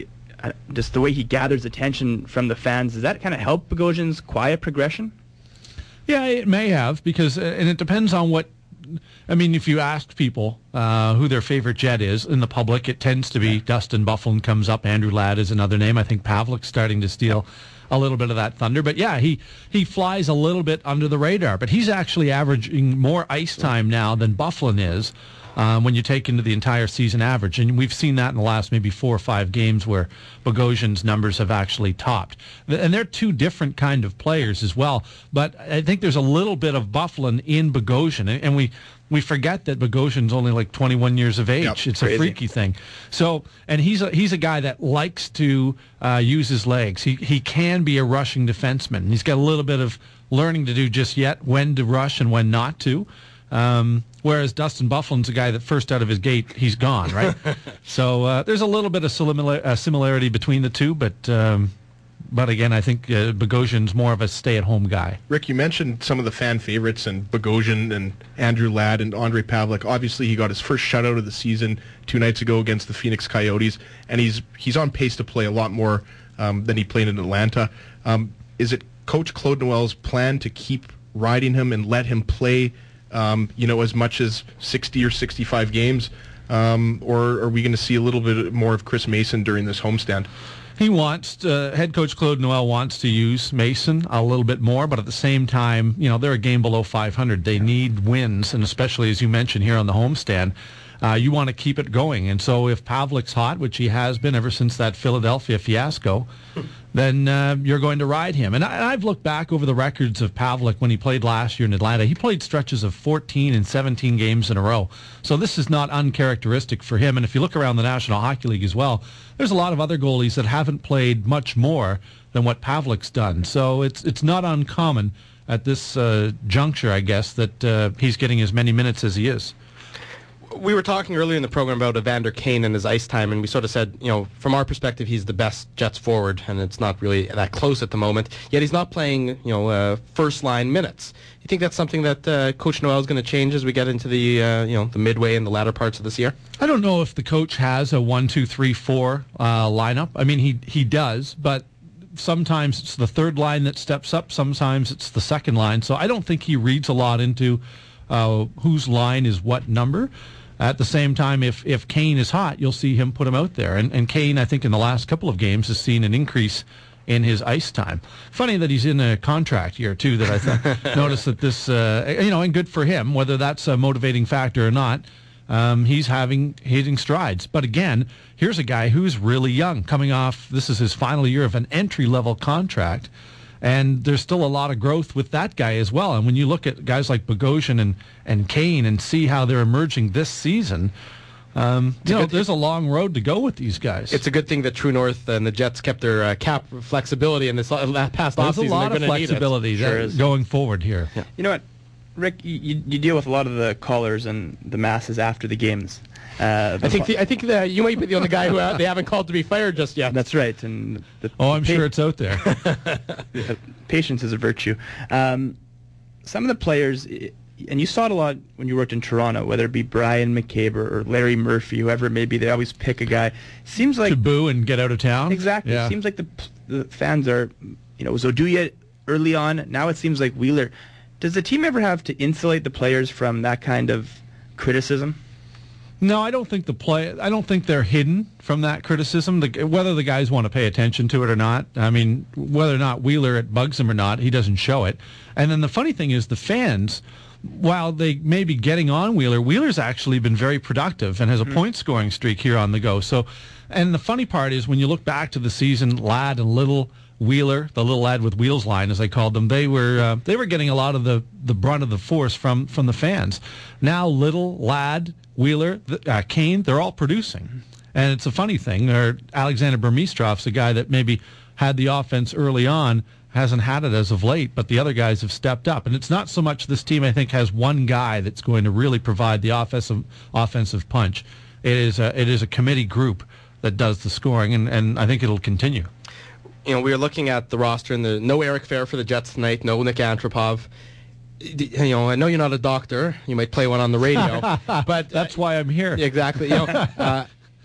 uh, just the way he gathers attention from the fans, does that kind of help Bogosian's quiet progression? Yeah, it may have, because, uh, and it depends on what, I mean, if you asked people uh, who their favorite Jet is in the public, it tends to be Dustin Byfuglien comes up. Andrew Ladd is another name. I think Pavlik's starting to steal a little bit of that thunder. But yeah, he, he flies a little bit under the radar. But he's actually averaging more ice time now than Byfuglien is. Um, when you take into the entire season average. And we've seen that in the last maybe four or five games where Bogosian's numbers have actually topped. And they're two different kind of players as well. But I think there's a little bit of Byfuglien in Bogosian. And we, we forget that Bogosian's only like twenty-one years of age. Yep, it's crazy. a freaky thing. So, and he's a, he's a guy that likes to uh, use his legs. He, he can be a rushing defenseman. He's got a little bit of learning to do just yet, when to rush and when not to. Um, whereas Dustin Byfuglien's a guy that first out of his gate, he's gone, right? So uh, there's a little bit of similar, uh, similarity between the two, but um, but again, I think uh, Bogosian's more of a stay-at-home guy. Rick, you mentioned some of the fan favorites and Bogosian and Andrew Ladd and Ondrej Pavelec. Obviously, he got his first shutout of the season two nights ago against the Phoenix Coyotes, and he's he's on pace to play a lot more um, than he played in Atlanta. Um, is it Coach Claude Noel's plan to keep riding him and let him play Um, you know, as much as sixty or sixty-five games, um, or are we going to see a little bit more of Chris Mason during this homestand? He wants, uh, head coach Claude Noel wants to use Mason a little bit more, but at the same time, you know, they're a game below five hundred. They need wins, and especially, as you mentioned here on the homestand, uh, you want to keep it going. And so if Pavlik's hot, which he has been ever since that Philadelphia fiasco, then uh, you're going to ride him. And, I, and I've looked back over the records of Pavelec when he played last year in Atlanta. He played stretches of fourteen and seventeen games in a row. So this is not uncharacteristic for him. And if you look around the National Hockey League as well, there's a lot of other goalies that haven't played much more than what Pavlik's done. So it's it's not uncommon at this uh, juncture, I guess, that uh, he's getting as many minutes as he is. We were talking earlier in the program about Evander Kane and his ice time, and we sort of said, you know, from our perspective, he's the best Jets forward, and it's not really that close at the moment. Yet he's not playing, you know, uh, first-line minutes. You think that's something that uh, Coach Noel is going to change as we get into the, uh, you know, the midway and the latter parts of this year? I don't know if the coach has a one, two, three, four uh, lineup. I mean, he he does, but sometimes it's the third line that steps up. Sometimes it's the second line. So I don't think he reads a lot into uh, whose line is what number. At the same time, if, if Kane is hot, you'll see him put him out there. And, and Kane, I think, in the last couple of games has seen an increase in his ice time. Funny that he's in a contract year, too, that I th- noticed that this, uh, you know, and good for him, whether that's a motivating factor or not. Um, he's having hitting strides. But again, here's a guy who's really young, coming off, this is his final year of an entry-level contract. And there's still a lot of growth with that guy as well. And when you look at guys like Bogosian and, and Kane and see how they're emerging this season, um, you know, good, there's a long road to go with these guys. It's a good thing that True North and the Jets kept their uh, cap flexibility in this uh, past There's offseason. a lot of flexibility Sure that, going forward here. Yeah. You know what, Rick, you, you deal with a lot of the callers and the masses after the games. Uh, the I think the, I think the, you might be the only guy who uh, they haven't called to be fired just yet. That's right. And the, Oh, I'm the sure it's out there. patience is a virtue. Um, some of the players, and you saw it a lot when you worked in Toronto, whether it be Brian McCabe or Larry Murphy, whoever it may be, they always pick a guy. Seems like to boo and get out of town. Exactly. Yeah. It seems like the the fans are, you know, it was Oduya early on. Now it seems like Wheeler. Does the team ever have to insulate the players from that kind of criticism? No, I don't think the play. I don't think they're hidden from that criticism. The, whether the guys want to pay attention to it or not. I mean, whether or not Wheeler it bugs him or not, he doesn't show it. And then the funny thing is, the fans, while they may be getting on Wheeler, Wheeler's actually been very productive and has a mm-hmm. point scoring streak here on the go. So, and the funny part is when you look back to the season, Ladd and Little. Wheeler, the little lad with wheels line, as I called them, they were uh, they were getting a lot of the, the brunt of the force from, from the fans. Now, Little, Ladd, Wheeler, uh, Kane, they're all producing. And it's a funny thing. Or Alexander Burmistrov's a guy that maybe had the offense early on, hasn't had it as of late, but the other guys have stepped up. And it's not so much this team, I think, has one guy that's going to really provide the offensive offensive punch. It is a, it is a committee group that does the scoring, and, and I think it'll continue. You know, we were looking at the roster, and the no Eric Fair for the Jets tonight, no Nick Antropov. You know, I know you're not a doctor. You might play one on the radio, but that's why I'm here. Exactly. You know, uh, do, do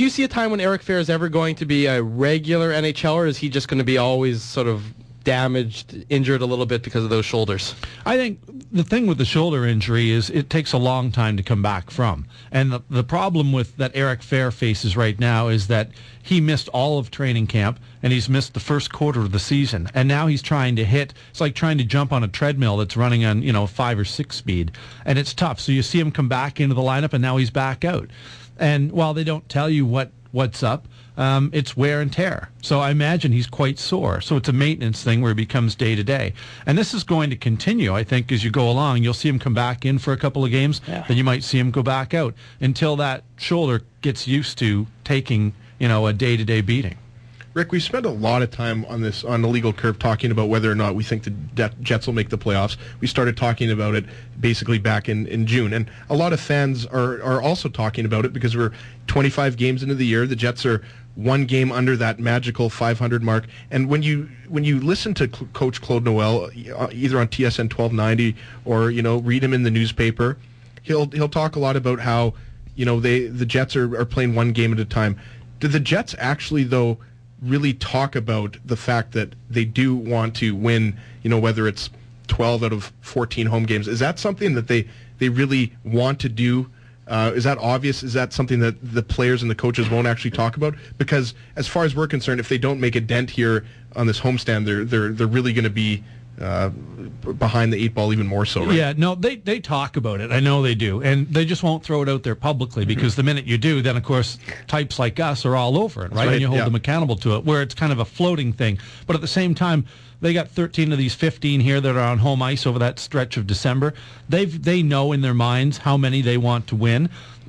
do you see a time when Eric Fehr is ever going to be a regular N H L er, or is he just going to be always sort of damaged, injured a little bit because of those shoulders? I think the thing with the shoulder injury is it takes a long time to come back from. And the, the problem with that Eric Fehr faces right now is that he missed all of training camp and he's missed the first quarter of the season. And now he's trying to hit, it's like trying to jump on a treadmill that's running on, you know, five or six speed. And it's tough. So you see him come back into the lineup and now he's back out. And while they don't tell you what, what's up, Um, it's wear and tear. So I imagine he's quite sore. So it's a maintenance thing where he becomes day to day. And this is going to continue, I think, as you go along. You'll see him come back in for a couple of games, yeah. then you might see him go back out until that shoulder gets used to taking, you know, a day to day beating. Rick, we spent a lot of time on this on the legal curve talking about whether or not we think the Jets will make the playoffs. We started talking about it basically back in, in June, and a lot of fans are, are also talking about it because we're twenty-five games into the year. The Jets are one game under that magical five hundred mark, and when you when you listen to C- Coach Claude Noel, either on T S N twelve ninety or you know read him in the newspaper, he'll he'll talk a lot about how you know they the Jets are, are playing one game at a time. Do the Jets actually though really talk about the fact that they do want to win, you know, whether it's twelve out of fourteen home games? Is that something that they, they really want to do? Uh, is that obvious? Is that something that the players and the coaches won't actually talk about? Because as far as we're concerned, if they don't make a dent here on this homestand, they're they're they're really going to be uh, behind the eight ball even more so, right? Yeah, no, they, they talk about it. I know they do. And they just won't throw it out there publicly because the minute you do, then, of course, types like us are all over it, right? right, And you hold yeah. them accountable to it, where it's kind of a floating thing. But at the same time, they got thirteen of these fifteen here that are on home ice over that stretch of December. They've They know in their minds how many they want to win.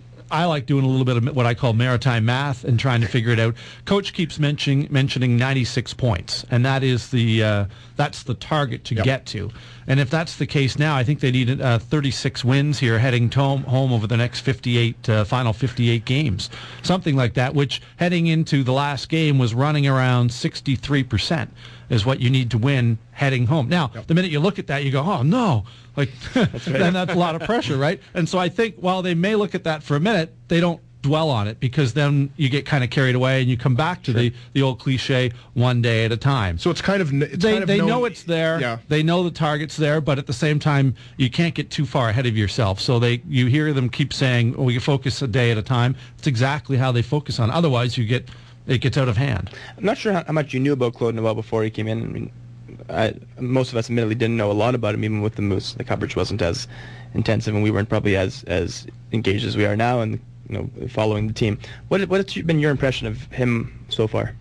I like doing a little bit of what I call maritime math and trying to figure it out. Coach keeps mentioning mentioning ninety-six points, and that is the uh, that's the target to yep. get to. And if that's the case now, I think they need uh, thirty-six wins here heading to home, home over the next fifty-eight uh, final fifty-eight games, something like that. Which heading into the last game was running around sixty-three percent is what you need to win heading home. Now, yep. the minute you look at that, you go, oh no. Like, that's right. then that's a lot of pressure, right? And so I think while they may look at that for a minute, they don't dwell on it because then you get kind of carried away and you come back to sure. the, the old cliche, one day at a time. So it's kind of it's they kind of they known, know it's there. Yeah. They know the target's there, but at the same time, you can't get too far ahead of yourself. So they you hear them keep saying, "Oh, we focus a day at a time." It's exactly how they focus on. Otherwise, you get it gets out of hand. I'm not sure how, how much you knew about Claude Noel before he came in. I mean, I, most of us admittedly didn't know a lot about him, even with the Moose. The coverage wasn't as intensive, and we weren't probably as as engaged as we are now, and you know, following the team. What what has been your impression of him so far?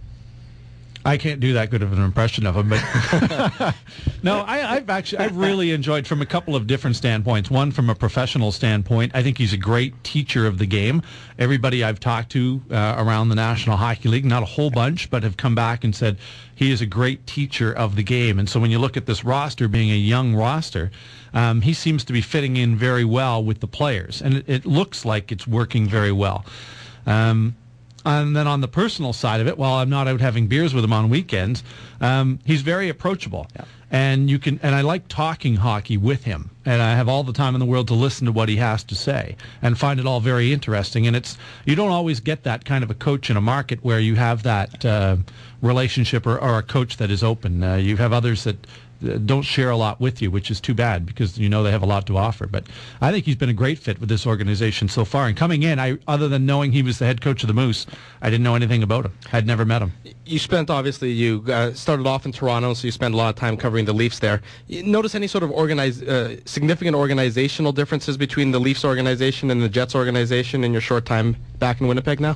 I can't do that good of an impression of him, but no, I, I've actually I've really enjoyed from a couple of different standpoints. One, from a professional standpoint, I think he's a great teacher of the game. Everybody I've talked to uh, around the National Hockey League, not a whole bunch, but have come back and said he is a great teacher of the game. And so when you look at this roster being a young roster, um, he seems to be fitting in very well with the players, and it, it looks like it's working very well. Um, And then on the personal side of it, while I'm not out having beers with him on weekends, um, he's very approachable. Yeah. And you can, and I like talking hockey with him. And I have all the time in the world to listen to what he has to say and find it all very interesting. And it's, you don't always get that kind of a coach in a market where you have that uh, relationship or, or a coach that is open. Uh, you have others that don't share a lot with you, which is too bad because you know they have a lot to offer. But I think he's been a great fit with this organization so far. And coming in, I other than knowing he was the head coach of the Moose, I didn't know anything about him. I'd never met him. You spent, obviously, you uh, started off in Toronto, so you spent a lot of time covering the Leafs there. You notice any sort of organize, uh, significant organizational differences between the Leafs organization and the Jets organization in your short time back in Winnipeg now?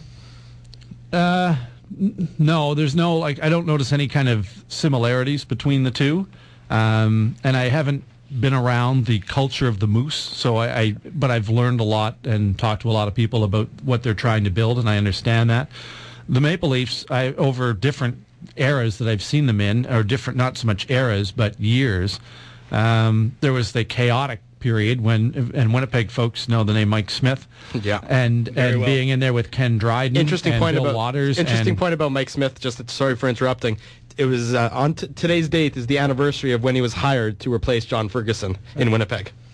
Uh, n- no, there's no, like, I don't notice any kind of similarities between the two. Um, and I haven't been around the culture of the Moose, so I, I, but I've learned a lot and talked to a lot of people about what they're trying to build, and I understand that. The Maple Leafs, I, over different eras that I've seen them in, or different, not so much eras, but years, um, there was the chaotic period when, and Winnipeg folks know the name Mike Smith, yeah, and Very and well. being in there with Ken Dryden, interesting and point Bill about Waters. Interesting and, point about Mike Smith. Just sorry for interrupting. It was uh, on t- today's date is the anniversary of when he was hired to replace John Ferguson in Winnipeg.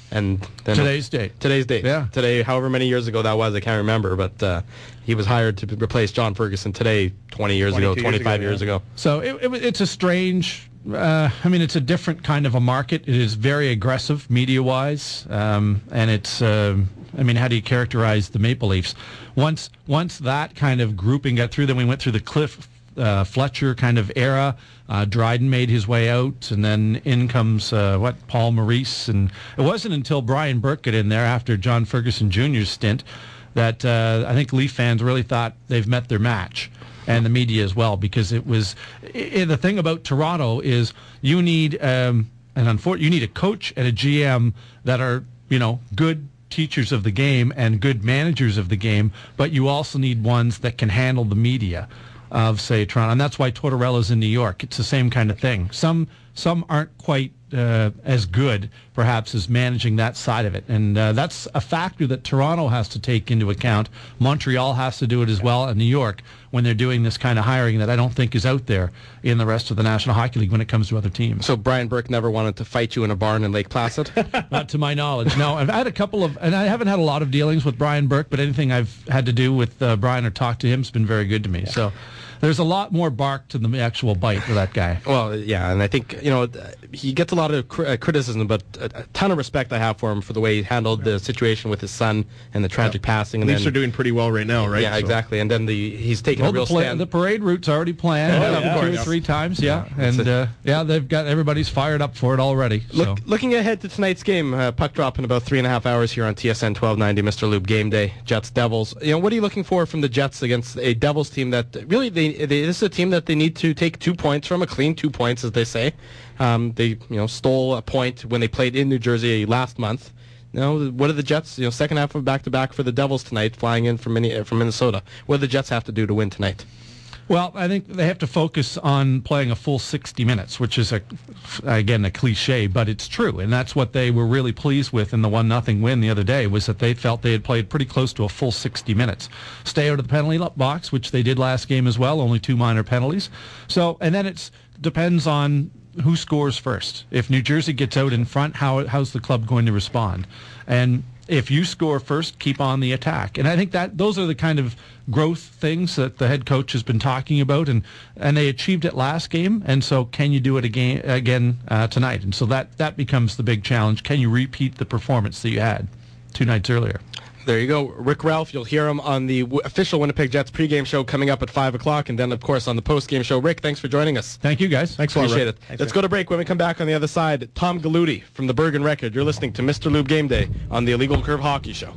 And then Today's date. Today's date. Yeah. Today, however many years ago that was, I can't remember, but uh, he was hired to replace John Ferguson today, twenty years ago, twenty-five years ago. So it, it, it's a strange, uh, I mean, it's a different kind of a market. It is very aggressive media-wise, um, and it's, uh, I mean, how do you characterize the Maple Leafs? Once, once that kind of grouping got through, then we went through the Cliff uh, Fletcher kind of era. Uh, Dryden made his way out, and then in comes, uh, what, Paul Maurice. And it wasn't until Brian Burke got in there after John Ferguson Junior's stint that uh, I think Leaf fans really thought they've met their match, and the media as well, because it was, I, the thing about Toronto is you need, um, an unfor- you need a coach and a G M that are, you know, good teachers of the game and good managers of the game, but you also need ones that can handle the media of, say, Toronto. And that's why Tortorella's in New York. It's the same kind of thing. Some some aren't quite uh, as good, perhaps, as managing that side of it. And uh, that's a factor that Toronto has to take into account. Montreal has to do it as well, and New York, when they're doing this kind of hiring that I don't think is out there in the rest of the National Hockey League when it comes to other teams. So Brian Burke never wanted to fight you in a barn in Lake Placid? Not to my knowledge. No, I've had a couple of, and I haven't had a lot of dealings with Brian Burke, but anything I've had to do with uh, Brian or talk to him has been very good to me. Yeah. So there's a lot more bark to the actual bite with that guy. Well, yeah, and I think, you know, he gets a lot of cri- uh, criticism, but a, a ton of respect I have for him for the way he handled the situation with his son and the tragic yeah. passing. And Leafs then, are doing pretty well right now, right? Yeah, so. exactly. And then the he's taking well, a real the, pla- stand. the parade route's already planned, oh, uh, yeah, two or yeah. three times, yeah. yeah and uh, yeah, they've got everybody's fired up for it already. Look, so. Looking ahead to tonight's game, uh, puck drop in about three and a half hours here on T S N twelve ninety, Mister Lube Game Day, Jets Devils. You know, what are you looking for from the Jets against a Devils team that really they, they this is a team that they need to take two points from, a clean two points, as they say. Um, they you know stole a point when they played in New Jersey last month. You know, what are the Jets? You know, second half of back to back for the Devils tonight, flying in from Mini- from Minnesota. What do the Jets have to do to win tonight? Well, I think they have to focus on playing a full sixty minutes, which is, a, again, a cliche, but it's true. And that's what they were really pleased with in the one nothing win the other day, was that they felt they had played pretty close to a full sixty minutes. Stay out of the penalty box, which they did last game as well, only two minor penalties. So, and then it depends on who scores first. If New Jersey gets out in front, how how's the club going to respond? And if you score first, keep on the attack. And I think that those are the kind of growth things that the head coach has been talking about, and, and they achieved it last game. And so can you do it again again uh, tonight? And so that, that becomes the big challenge. Can you repeat the performance that you had two nights earlier? There you go. Rick Ralph, you'll hear him on the w- official Winnipeg Jets pregame show coming up at five o'clock, and then, of course, on the postgame show. Rick, thanks for joining us. Thank you, guys. Thanks a lot, Appreciate Rick. it. Thanks, Let's Rick. go to break. When we come back on the other side, Tom Galudi from the Bergen Record. You're listening to Mister Lube Game Day on the Illegal Curve Hockey Show.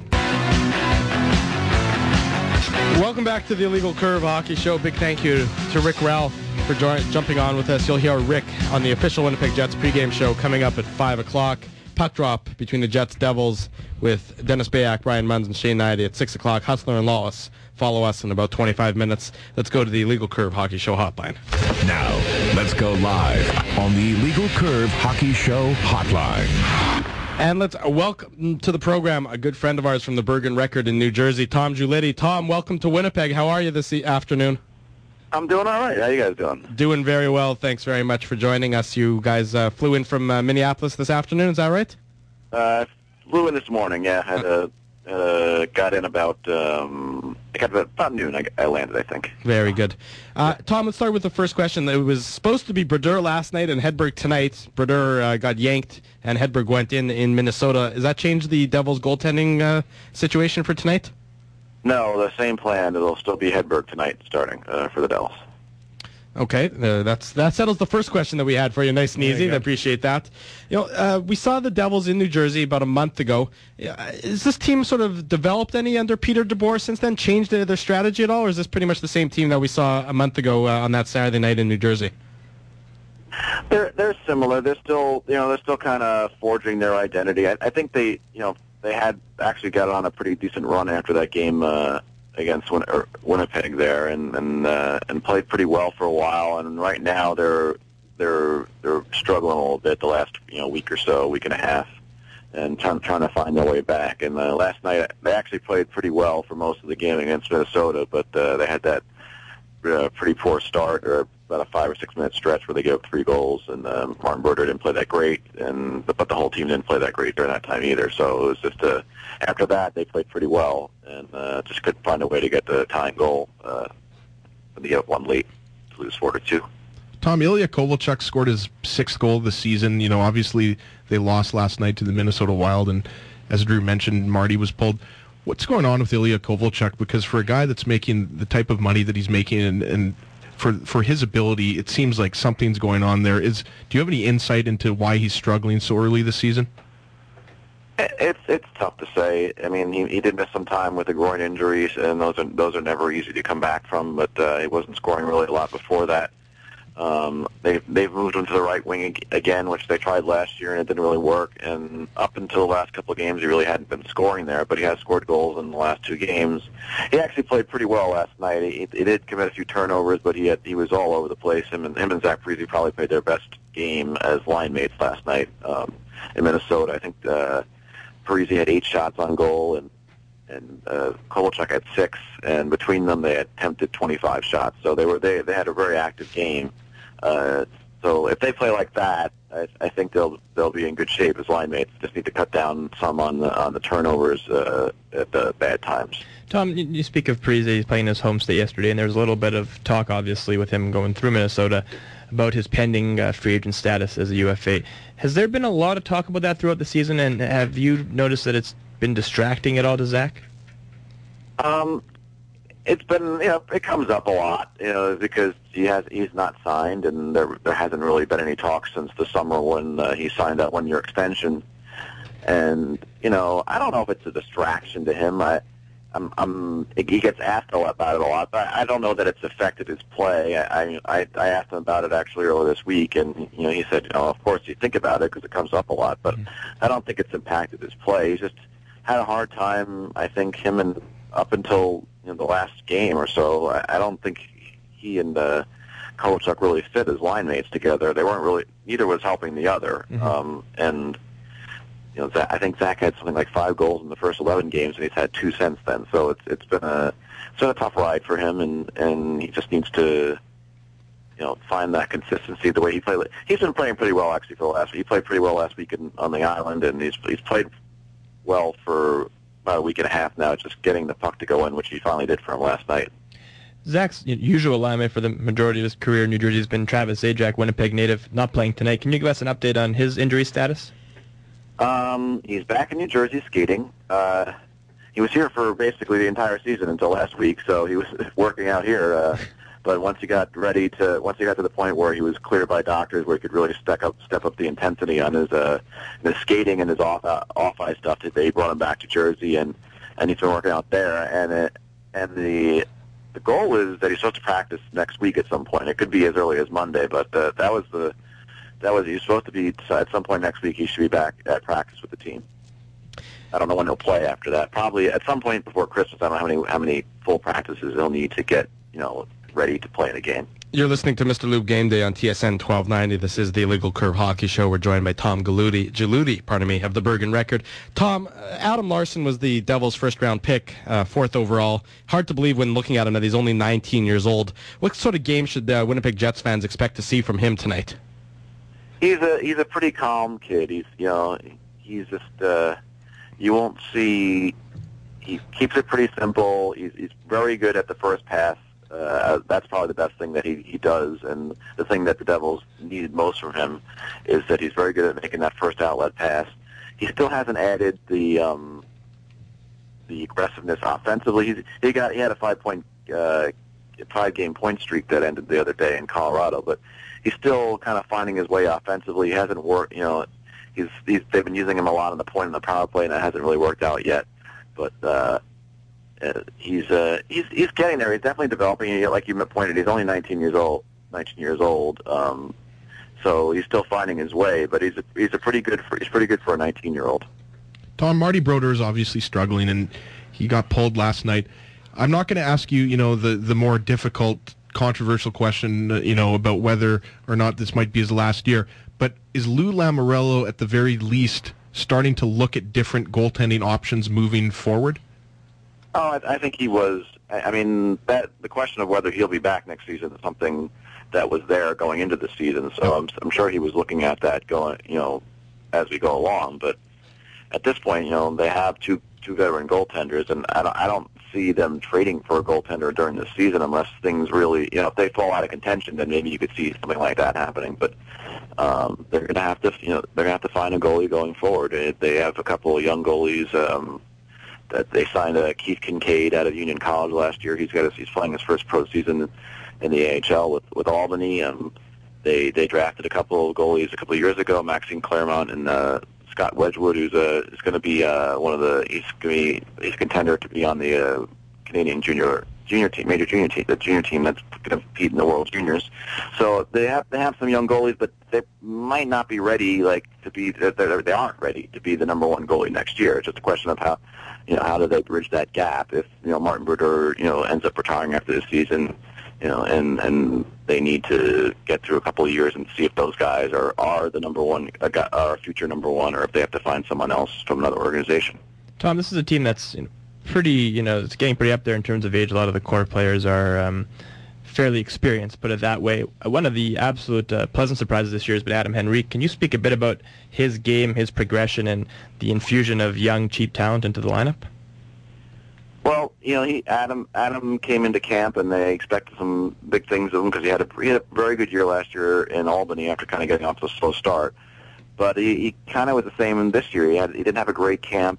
Welcome back to the Illegal Curve Hockey Show. Big thank you to Rick Ralph for join- jumping on with us. You'll hear Rick on the official Winnipeg Jets pregame show coming up at five o'clock. Puck drop between the Jets Devils with Dennis Bayak, Brian Munns, and Shane Knighty at six o'clock. Hustler and Lawless follow us in about twenty-five minutes. Let's go to the Illegal Curve Hockey Show hotline. Now, let's go live on the Illegal Curve Hockey Show hotline. And let's uh, welcome to the program a good friend of ours from the Bergen Record in New Jersey, Tom Giulitti. Tom, welcome to Winnipeg. How are you this e- afternoon? I'm doing all right. How you guys doing? Doing very well. Thanks very much for joining us. You guys uh, flew in from uh, Minneapolis this afternoon. Is that right? Uh, flew in this morning. Yeah, had a uh, got in about um, I got about, about noon. I, I landed, I think. Very good. Uh, Tom, let's start with the first question. It was supposed to be Brodeur last night and Hedberg tonight. Brodeur uh, got yanked and Hedberg went in in Minnesota. Does that change the Devils' goaltending uh, situation for tonight? No, the same plan. It'll still be Hedberg tonight starting uh, for the Devils. Okay, uh, that's that settles the first question that we had for you. Nice and easy. I appreciate that. You know, uh, we saw the Devils in New Jersey about a month ago. Uh, is this team sort of developed any under Peter DeBoer since then? Changed their, their strategy at all, or is this pretty much the same team that we saw a month ago uh, on that Saturday night in New Jersey? They're they're similar. They're still you know they're still kind of forging their identity. I, I think they you know they had actually got on a pretty decent run after that game. Uh, against Win- or Winnipeg there, and and uh, and played pretty well for a while. And right now they're they're they're struggling a little bit the last you know week or so, week and a half, and trying trying to find their way back. And uh, last night they actually played pretty well for most of the game against Minnesota, but uh, they had that uh, pretty poor start or about a five or six minute stretch where they gave up three goals, and um, Martin Brodeur didn't play that great, and but the whole team didn't play that great during that time either. So it was just a, after that they played pretty well, and uh, just couldn't find a way to get the tying goal uh, when they gave up one late to lose four to two. Tom, Ilya Kovalchuk scored his sixth goal of the season. You know, obviously they lost last night to the Minnesota Wild, and as Drew mentioned, Marty was pulled. What's going on with Ilya Kovalchuk? Because for a guy that's making the type of money that he's making, and, and for for his ability, it seems like something's going on there. Is do you have any insight into why he's struggling so early this season? It's it's tough to say. I mean, he he did miss some time with the groin injuries, and those are those are never easy to come back from. But uh, he wasn't scoring really a lot before that. Um, they they've moved him to the right wing again, which they tried last year and it didn't really work. And up until the last couple of games, he really hadn't been scoring there, but he has scored goals in the last two games. He actually played pretty well last night. He, he did commit a few turnovers, but he had, he was all over the place. Him and him and Zach Parise probably played their best game as line mates last night um, in Minnesota. I think uh, Parise had eight shots on goal and. And uh, Kovalchuk had six, and between them they attempted twenty-five shots. So they were they they had a very active game. Uh, so if they play like that, I, I think they'll they'll be in good shape as line mates. Just need to cut down some on the on the turnovers uh, at the bad times. Tom, you speak of Parise, he's playing his home state yesterday, and there was a little bit of talk, obviously, with him going through Minnesota about his pending uh, free agent status as a U F A. Has there been a lot of talk about that throughout the season, and have you noticed that it's been distracting at all to Zach? Um, it's been, you know, it comes up a lot, you know, because he has he's not signed, and there there hasn't really been any talk since the summer when uh, he signed that one year extension. And you know, I don't know if it's a distraction to him. I, I'm, I'm he gets asked a lot about it a lot, but I don't know that it's affected his play. I, I, I asked him about it actually earlier this week, and you know, he said, you know, of course you think about it because it comes up a lot, but I don't think it's impacted his play. He's just had a hard time, I think, him and up until you know, the last game or so. I, I don't think he and uh, Kovalchuk really fit as line mates together. They weren't really, neither was helping the other. Mm-hmm. Um, and you know, Zach, I think Zach had something like five goals in the first eleven games, and he's had two since then. So it's it's been a it's been a tough ride for him, and and he just needs to you know find that consistency the way he played. He's been playing pretty well actually for the last week. He played pretty well last week in, on the island, and he's he's played well for about a week and a half now, just getting the puck to go in, which he finally did for him last night. Zach's usual lineman for the majority of his career in New Jersey has been Travis Zajac, Winnipeg native, not playing tonight. Can you give us an update on his injury status? Um, he's back in New Jersey skating. Uh, he was here for basically the entire season until last week, so he was working out here. Uh, but once he got ready to, once he got to the point where he was cleared by doctors, where he could really step up, step up the intensity on his, uh, his skating and his off, uh, off ice stuff, they brought him back to Jersey, and, and he's been working out there. And it, and the the goal is that he's supposed to practice next week at some point. It could be as early as Monday, but uh, that was the that was he's supposed to be at some point next week. He should be back at practice with the team. I don't know when he'll play after that. Probably at some point before Christmas. I don't know how many how many full practices he'll need to get you know ready to play in a game. You're listening to Mister Lube Game Day on T S N twelve ninety. This is the Illegal Curve Hockey Show. We're joined by Tom Galudi, Jaludi, pardon me, of the Bergen Record. Tom, Adam Larson was the Devils' first-round pick, uh, fourth overall. Hard to believe when looking at him that he's only nineteen years old. What sort of game should uh, Winnipeg Jets fans expect to see from him tonight? He's a he's a pretty calm kid. He's you know he's just uh, you won't see. He keeps it pretty simple. He's he's very good at the first pass. Uh, that's probably the best thing that he, he does, and the thing that the Devils needed most from him is that he's very good at making that first outlet pass. He still hasn't added the um, the aggressiveness offensively. He's, he got he had a five point uh, five game point streak that ended the other day in Colorado, but he's still kind of finding his way offensively. He hasn't worked, you know. He's, he's they've been using him a lot on the point in the power play, and that hasn't really worked out yet, but. Uh, Uh, he's uh, he's he's getting there. He's definitely developing. Like you pointed, he's only nineteen years old. nineteen years old. Um, so he's still finding his way. But he's a, he's a pretty good for he's pretty good for a nineteen year old. Tom, Marty Brodeur is obviously struggling, and he got pulled last night. I'm not going to ask you, you know, the the more difficult, controversial question, uh, you know, about whether or not this might be his last year. But is Lou Lamoriello at the very least starting to look at different goaltending options moving forward? Oh, I, I think he was. I, I mean, that the question of whether he'll be back next season is something that was there going into the season. So I'm, I'm sure he was looking at that going, you know, as we go along. But at this point, you know, they have two two veteran goaltenders, and I don't, I don't see them trading for a goaltender during the season unless things really, you know, if they fall out of contention, then maybe you could see something like that happening. But um, they're going to have to, you know, they're going to have to find a goalie going forward. They have a couple of young goalies. Um, that they signed uh, Keith Kincaid out of Union College last year. He's got his, he's playing his first pro season in the A H L with with Albany. Um, they they drafted a couple of goalies a couple of years ago, Maxime Claremont and uh, Scott Wedgwood, who's uh, is going to be uh, one of the he's going to be he's a contender to be on the uh, Canadian junior junior team, major junior team, the junior team that's going to compete in the World Juniors. So they have they have some young goalies, but they might not be ready like to be they they aren't ready to be the number one goalie next year. It's just a question of how. You know, how do they bridge that gap if, you know, Martin Brodeur, you know, ends up retiring after this season, you know, and, and they need to get through a couple of years and see if those guys are, are the number one, are future number one, or if they have to find someone else from another organization. Tom, this is a team that's, you know, pretty, you know, it's getting pretty up there in terms of age. A lot of the core players are um, fairly experienced, put it that way. One of the absolute uh, pleasant surprises this year has been Adam Henrique. Can you speak a bit about his game, his progression, and the infusion of young, cheap talent into the lineup? Well, you know, he, Adam Adam came into camp, and they expected some big things of him because he had a he had a very good year last year in Albany after kind of getting off to a slow start. But he, he kind of was the same this year. He had he didn't have a great camp.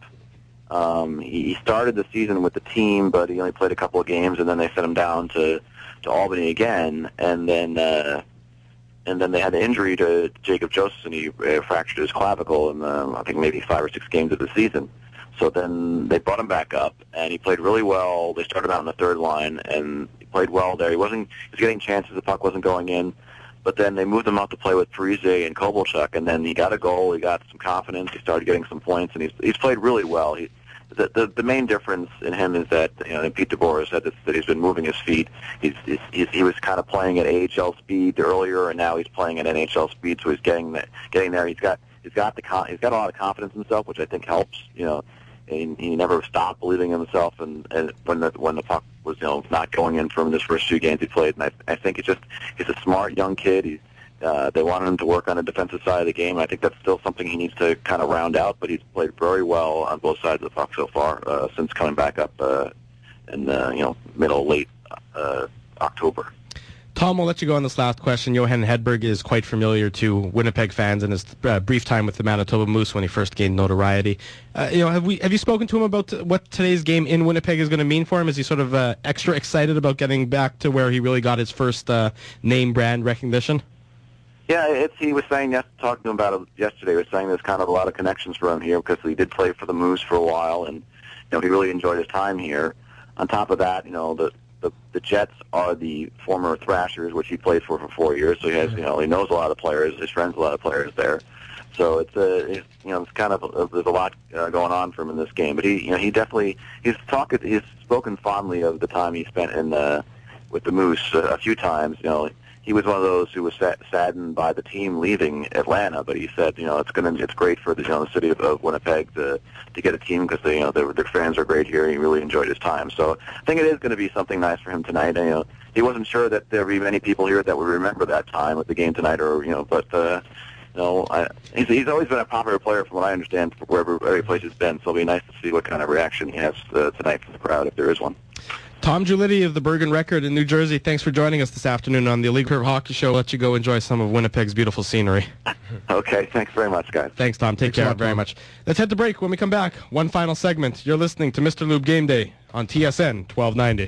Um, he, he started the season with the team, but he only played a couple of games, and then they sent him down to. to Albany again, and then uh, and then they had an injury to Jacob Josephson. He uh, fractured his clavicle in the, I think maybe five or six games of the season. So then they brought him back up, and he played really well. They started out in the third line, and he played well there. He wasn't he was getting chances. The puck wasn't going in, but then they moved him out to play with Parise and Kovalchuk, and then he got a goal. He got some confidence. He started getting some points, and he's he's played really well. He The, the the main difference in him is that, you know, and Pete DeBoer said this, that he's been moving his feet. He's, he's, he's he was kind of playing at A H L speed earlier, and now he's playing at N H L speed. So he's getting the, getting there. He's got he's got the con- he's got a lot of confidence in himself, which I think helps. You know, and he never stopped believing in himself. And, and when the when the puck was, you know, not going in from his first few games he played, and I I think it's just he's a smart young kid. He's Uh, they wanted him to work on the defensive side of the game. I think that's still something he needs to kind of round out, but he's played very well on both sides of the puck so far uh, since coming back up uh, in uh, you know middle late uh, October. Tom, we'll let you go on this last question. Johan Hedberg is quite familiar to Winnipeg fans in his uh, brief time with the Manitoba Moose when he first gained notoriety. Uh, you know, have we have you spoken to him about t- what today's game in Winnipeg is going to mean for him? Is he sort of uh, extra excited about getting back to where he really got his first uh, name brand recognition? Yeah, it's, he was saying, yes, talking to him about it yesterday, he was saying there's kind of a lot of connections for him here because he did play for the Moose for a while, and, you know, he really enjoyed his time here. On top of that, you know, the, the, the Jets are the former Thrashers, which he played for for four years, so he has, you know, he knows a lot of players, his friends a lot of players there. So it's a, it's, you know, it's kind of, a, there's a lot uh, going on for him in this game. But he, you know, he definitely, he's talked, he's spoken fondly of the time he spent in the, with the Moose uh, a few times, you know. He was one of those who was sad, saddened by the team leaving Atlanta, but he said, you know, it's gonna, it's great for the, you know, the city of, of Winnipeg to to get a team because they, you know, their their fans are great here. And he really enjoyed his time, so I think it is going to be something nice for him tonight. And, you know, he wasn't sure that there would be many people here that would remember that time at the game tonight, or you know, but uh, you know, I, he's he's always been a popular player from what I understand, wherever every place he's been. So it'll be nice to see what kind of reaction he has uh, tonight from the crowd, if there is one. Tom Giulitti of the Bergen Record in New Jersey, thanks for joining us this afternoon on the Illegal Curve Hockey Show. I'll let you go enjoy some of Winnipeg's beautiful scenery. Okay, thanks very much, guys. Thanks, Tom. Take Thanks care a lot, very Tom. much. Let's head to break. When we come back, one final segment. You're listening to Mister Lube Game Day on T S N twelve ninety.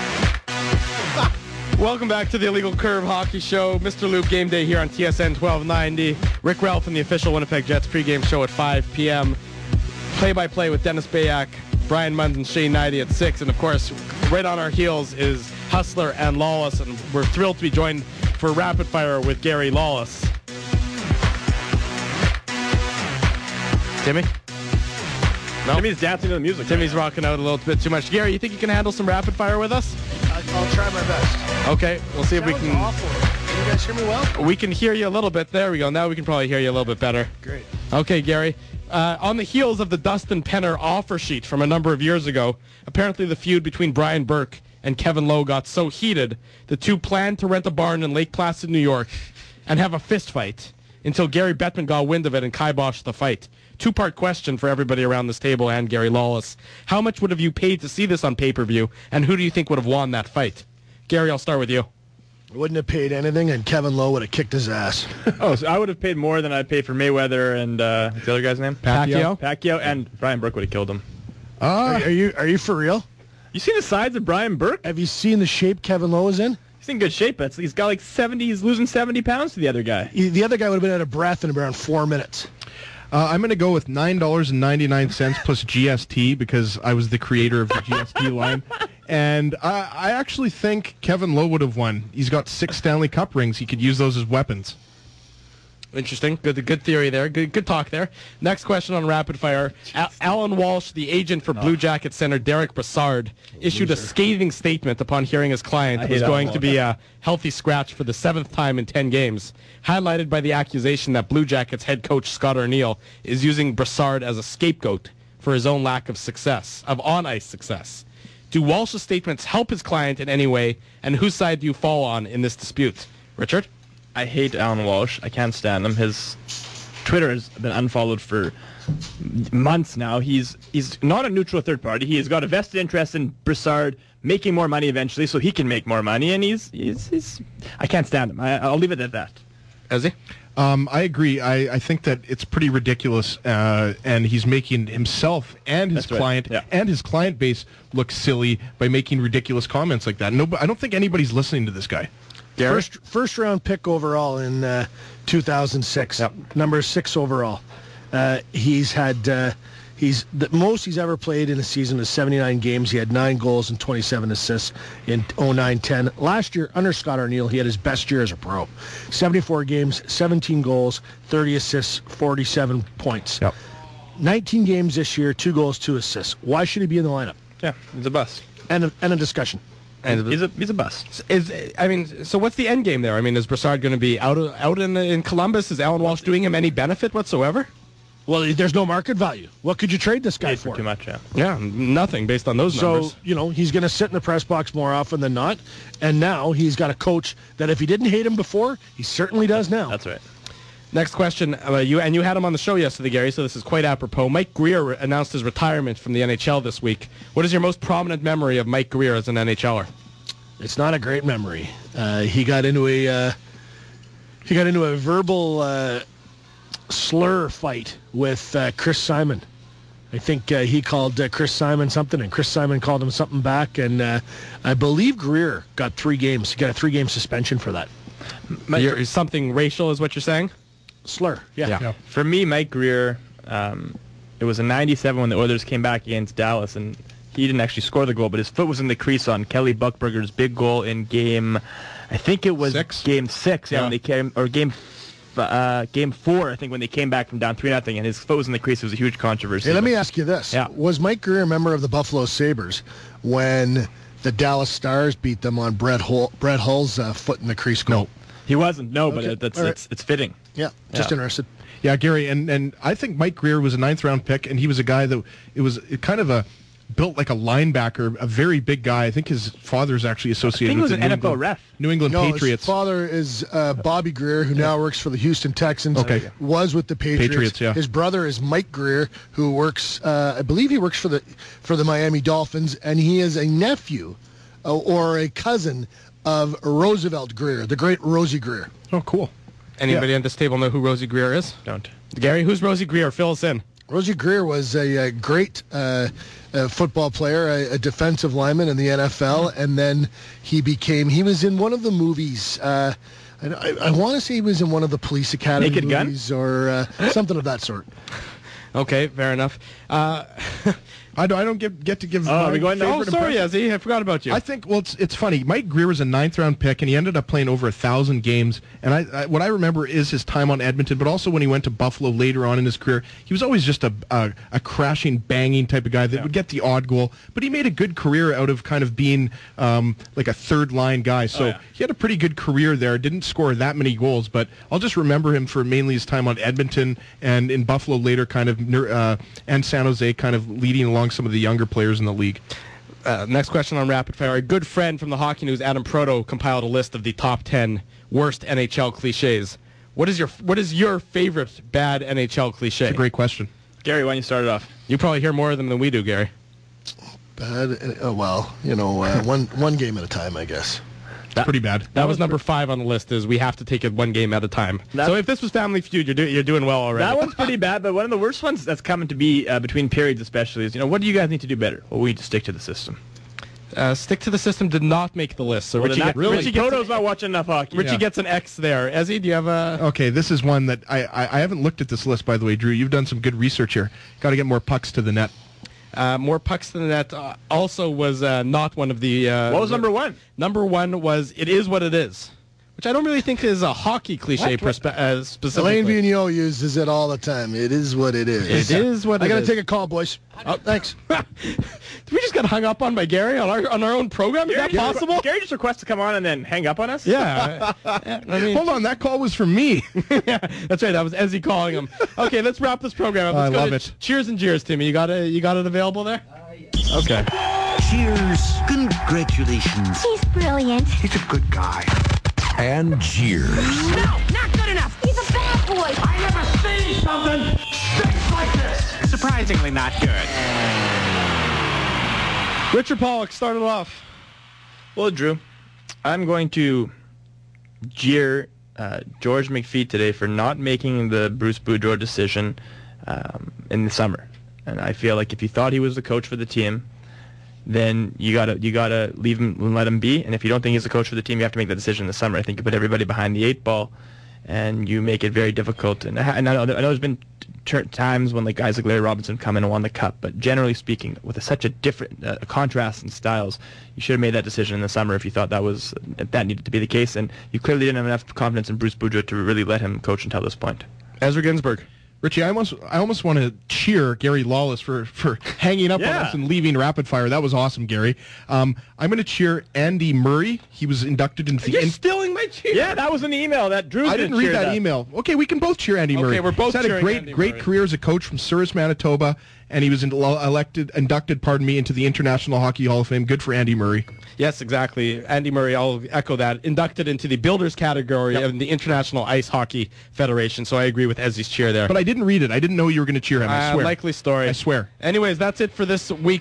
Welcome back to the Illegal Curve Hockey Show. Mister Lube Game Day here on T S N twelve ninety. Rick Ralph and the official Winnipeg Jets pregame show at five p.m. Play-by-play with Dennis Bayak, Brian Munn, and Shane Knighty at six. And, of course, right on our heels is Hustler and Lawless. And we're thrilled to be joined for Rapid Fire with Gary Lawless. Timmy? No? Timmy's dancing to the music. Timmy's rocking out a little bit too much. Gary, you think you can handle some Rapid Fire with us? I'll try my best. Okay, we'll see if we That can... was awful. Can you guys hear me well? We can hear you a little bit. There we go. Now we can probably hear you a little bit better. Great. Okay, Gary. Uh, on the heels of the Dustin Penner offer sheet from a number of years ago, apparently the feud between Brian Burke and Kevin Lowe got so heated, the two planned to rent a barn in Lake Placid, New York, and have a fist fight until Gary Bettman got wind of it and kiboshed the fight. Two-part question for everybody around this table and Gary Lawless. How much would have you paid to see this on pay-per-view, and who do you think would have won that fight? Gary, I'll start with you. Wouldn't have paid anything, and Kevin Lowe would have kicked his ass. Oh, so I would have paid more than I'd pay for Mayweather and uh, what's the other guy's name? Pacquiao. Pacquiao, and Brian Burke would have killed him. Uh, are, are you are you for real? You seen the sides of Brian Burke? Have you seen the shape Kevin Lowe is in? He's in good shape, but he's got like seventy. He's losing seventy pounds to the other guy. He, the other guy would have been out of breath in around four minutes. Uh, I'm going to go with nine dollars and ninety-nine cents plus G S T because I was the creator of the G S T line. And I, I actually think Kevin Lowe would have won. He's got six Stanley Cup rings. He could use those as weapons. Interesting. Good good theory there. Good good talk there. Next question on Rapid Fire. Al- Alan Walsh, the agent for Blue Jacket center Derek Brassard, issued a scathing statement upon hearing his client I was hate going Alan to be a healthy scratch for the seventh time in ten games, highlighted by the accusation that Blue Jackets head coach Scott Arniel is using Brassard as a scapegoat for his own lack of success, of on-ice success. Do Walsh's statements help his client in any way, and whose side do you fall on in this dispute? Richard? I hate Alan Walsh. I can't stand him. His Twitter has been unfollowed for months now. He's he's not a neutral third party. He has got a vested interest in Brassard making more money eventually, so he can make more money. And he's he's, he's I can't stand him. I, I'll leave it at that. Is he? Um, I agree. I, I think that it's pretty ridiculous, uh, and he's making himself and his That's right. client Yeah. and his client base look silly by making ridiculous comments like that. No, I don't think anybody's listening to this guy. First first round pick overall in uh, two thousand six. Yep. Number six overall. Uh, he's had uh, he's the most he's ever played in a season is seventy-nine games. He had nine goals and twenty-seven assists in oh nine ten. Last year under Scott Arniel, he had his best year as a pro. seventy-four games, seventeen goals, thirty assists, forty-seven points. Yep. nineteen games this year, two goals, two assists. Why should he be in the lineup? Yeah, he's a bust. And a, and a discussion. And He's a he's a bust. Is I mean, so what's the end game there? I mean, is Brassard going to be out of, out in in Columbus? Is Alan Walsh doing him any benefit whatsoever? Well, there's no market value. What could you trade this guy Paid for? for too much, yeah. Yeah, nothing based on those So, numbers. you know, he's going to sit in the press box more often than not. And now he's got a coach that if he didn't hate him before, he certainly does now. That's right. Next question, uh, you and you had him on the show yesterday, Gary. So this is quite apropos. Mike Greer re- announced his retirement from the N H L this week. What is your most prominent memory of Mike Greer as an N H L er? It's not a great memory. Uh, he got into a uh, he got into a verbal uh, slur fight with uh, Chris Simon. I think uh, he called uh, Chris Simon something, and Chris Simon called him something back. And uh, I believe Greer got three games. He got a three-game suspension for that. You're, something racial is what you're saying? Slur, yeah. Yeah. Yeah. For me, Mike Greer, um, it was in ninety-seven when the Oilers came back against Dallas, and he didn't actually score the goal, but his foot was in the crease on Kelly Buchberger's big goal in game, I think it was Six? game six, yeah, Yeah. when they came, or game uh, game four, I think, when they came back from down three nothing, and his foot was in the crease. It was a huge controversy. Hey, let but- me ask you this. Yeah. Was Mike Greer a member of the Buffalo Sabres when the Dallas Stars beat them on Brett, Hull, Brett Hull's uh, foot in the crease goal? He wasn't, no, but Okay. it, that's All right. it's, it's fitting. Yeah, just Yeah. interested. Yeah, Gary, and, and I think Mike Greer was a ninth round pick, and he was a guy that it was kind of a built like a linebacker, a very big guy. I think his father's actually associated I think he with was the an New N F L England, ref. New England No, Patriots. his father is uh, Bobby Greer, who now works for the Houston Texans. Okay. Was with the Patriots. Patriots, yeah. His brother is Mike Greer, who works, uh, I believe he works for the for the Miami Dolphins, and he is a nephew uh, or a cousin of Roosevelt Greer, the great Rosie Greer. Oh, cool. Anybody at this table know who Rosie Greer is? Don't. Gary, who's Rosie Greer? Fill us in. Rosie Greer was a, a great uh, uh, football player, a, a defensive lineman in the N F L, and then he became, he was in one of the movies. Uh, I, I, I want to say he was in one of the Police Academy Naked Gun? movies or uh, something of that sort. Okay, fair enough. Uh, I don't, I don't get get to give. Oh, my are we going now? oh, favorite sorry, impression. Yazzie. I forgot about you. I think, well, it's it's funny. Mike Greer was a ninth round pick, and he ended up playing over a thousand games. And I, I what I remember is his time on Edmonton, but also when he went to Buffalo later on in his career, he was always just a a, a crashing, banging type of guy that Yeah. would get the odd goal. But he made a good career out of kind of being um, like a third line guy. So Oh, yeah. he had a pretty good career there. Didn't score that many goals, but I'll just remember him for mainly his time on Edmonton and in Buffalo later, kind of ner- uh, and San Jose, kind of leading along some of the younger players in the league. Uh, next question on Rapid Fire. A good friend from the Hockey News, Adam Proto, compiled a list of the top ten worst N H L cliches. What is your What is your favorite bad N H L cliche? That's a great question. Gary, why don't you start it off? You probably hear more of them than we do, Gary. Bad. Uh, well, you know, uh, one one game at a time, I guess. That's pretty bad. That, that was number five on the list. Is we have to take it one game at a time. That, so if this was Family Feud, you're, do, you're doing well already. That one's pretty bad, but one of the worst ones that's coming to be uh, between periods, especially, is you know what do you guys need to do better? Well, we need to stick to the system. Uh, stick to the system did not make the list. So well, Richie, not, get, really? Richie Proto's not watching enough hockey. Richie yeah. gets an X there. Ezzy, do you have a... Okay, this is one that I, I, I haven't looked at this list, by the way, Drew. You've done some good research here. Got to get more pucks to the net. Uh, more pucks to the net uh, also was uh, not one of the... Uh, what was number one? Number one was It Is What It Is, which I don't really think is a hockry cliche perspe- uh, specifically. Elaine Vigneault uses it all the time. It is what it is. It is what it I gotta is. take a call, boys. Oh, thanks. We just got hung up on by Gary on our on our own program. Is Gary, that possible? Gary just requests to come on and then hang up on us? Yeah. I mean, Hold on, that call was from me. yeah, that's right. That was Ezzy calling him. Okay, let's wrap this program up. I Let's go love to it. Cheers and Jeers, Timmy. You got it. You got it available there? Uh, yes. Okay. Cheers. Congratulations. He's brilliant. He's a good guy. And Cheers. No, not good enough. He's a bad boy. I never seen something stinks like this. Surprisingly not good. Richard Pollock started off. Well, Drew, I'm going to jeer uh, George McPhee today for not making the Bruce Boudreau decision um, in the summer. And I feel like if you thought he was the coach for the team, then you gotta you gotta leave him and let him be. And if you don't think he's the coach for the team, you have to make that decision in the summer. I think you put everybody behind the eight ball, and you make it very difficult. And I, and I, know, I know there's been t- times when like guys like Larry Robinson come in and won the cup, but generally speaking, with a, such a different uh, contrast in styles, you should have made that decision in the summer if you thought that was that needed to be the case. And you clearly didn't have enough confidence in Bruce Boudreau to really let him coach until this point. Ezra Ginsburg. Richie, I almost, I almost want to cheer Gary Lawless for, for hanging up Yeah. on us and leaving Rapid Fire. That was awesome, Gary. Um, I'm going to cheer Andy Murray. He was inducted into the... You're in- stealing my cheer. Yeah, that was in the email that Drew I didn't read that, that email. Okay, we can both cheer Andy Okay, Murray. we're both He's had a cheering great, Andy great Murray. career as a coach from Souris, Manitoba, and he was in, elected, inducted, pardon me, into the International Hockey Hall of Fame. Good for Andy Murray. Yes, exactly. Andy Murray, I'll echo that. Inducted into the Builders category Yep. of the International Ice Hockey Federation, so I agree with Ezzy's cheer there. But I didn't read it. I didn't know you were going to cheer him. I Uh, swear. likely story. I swear. Anyways, that's it for this week.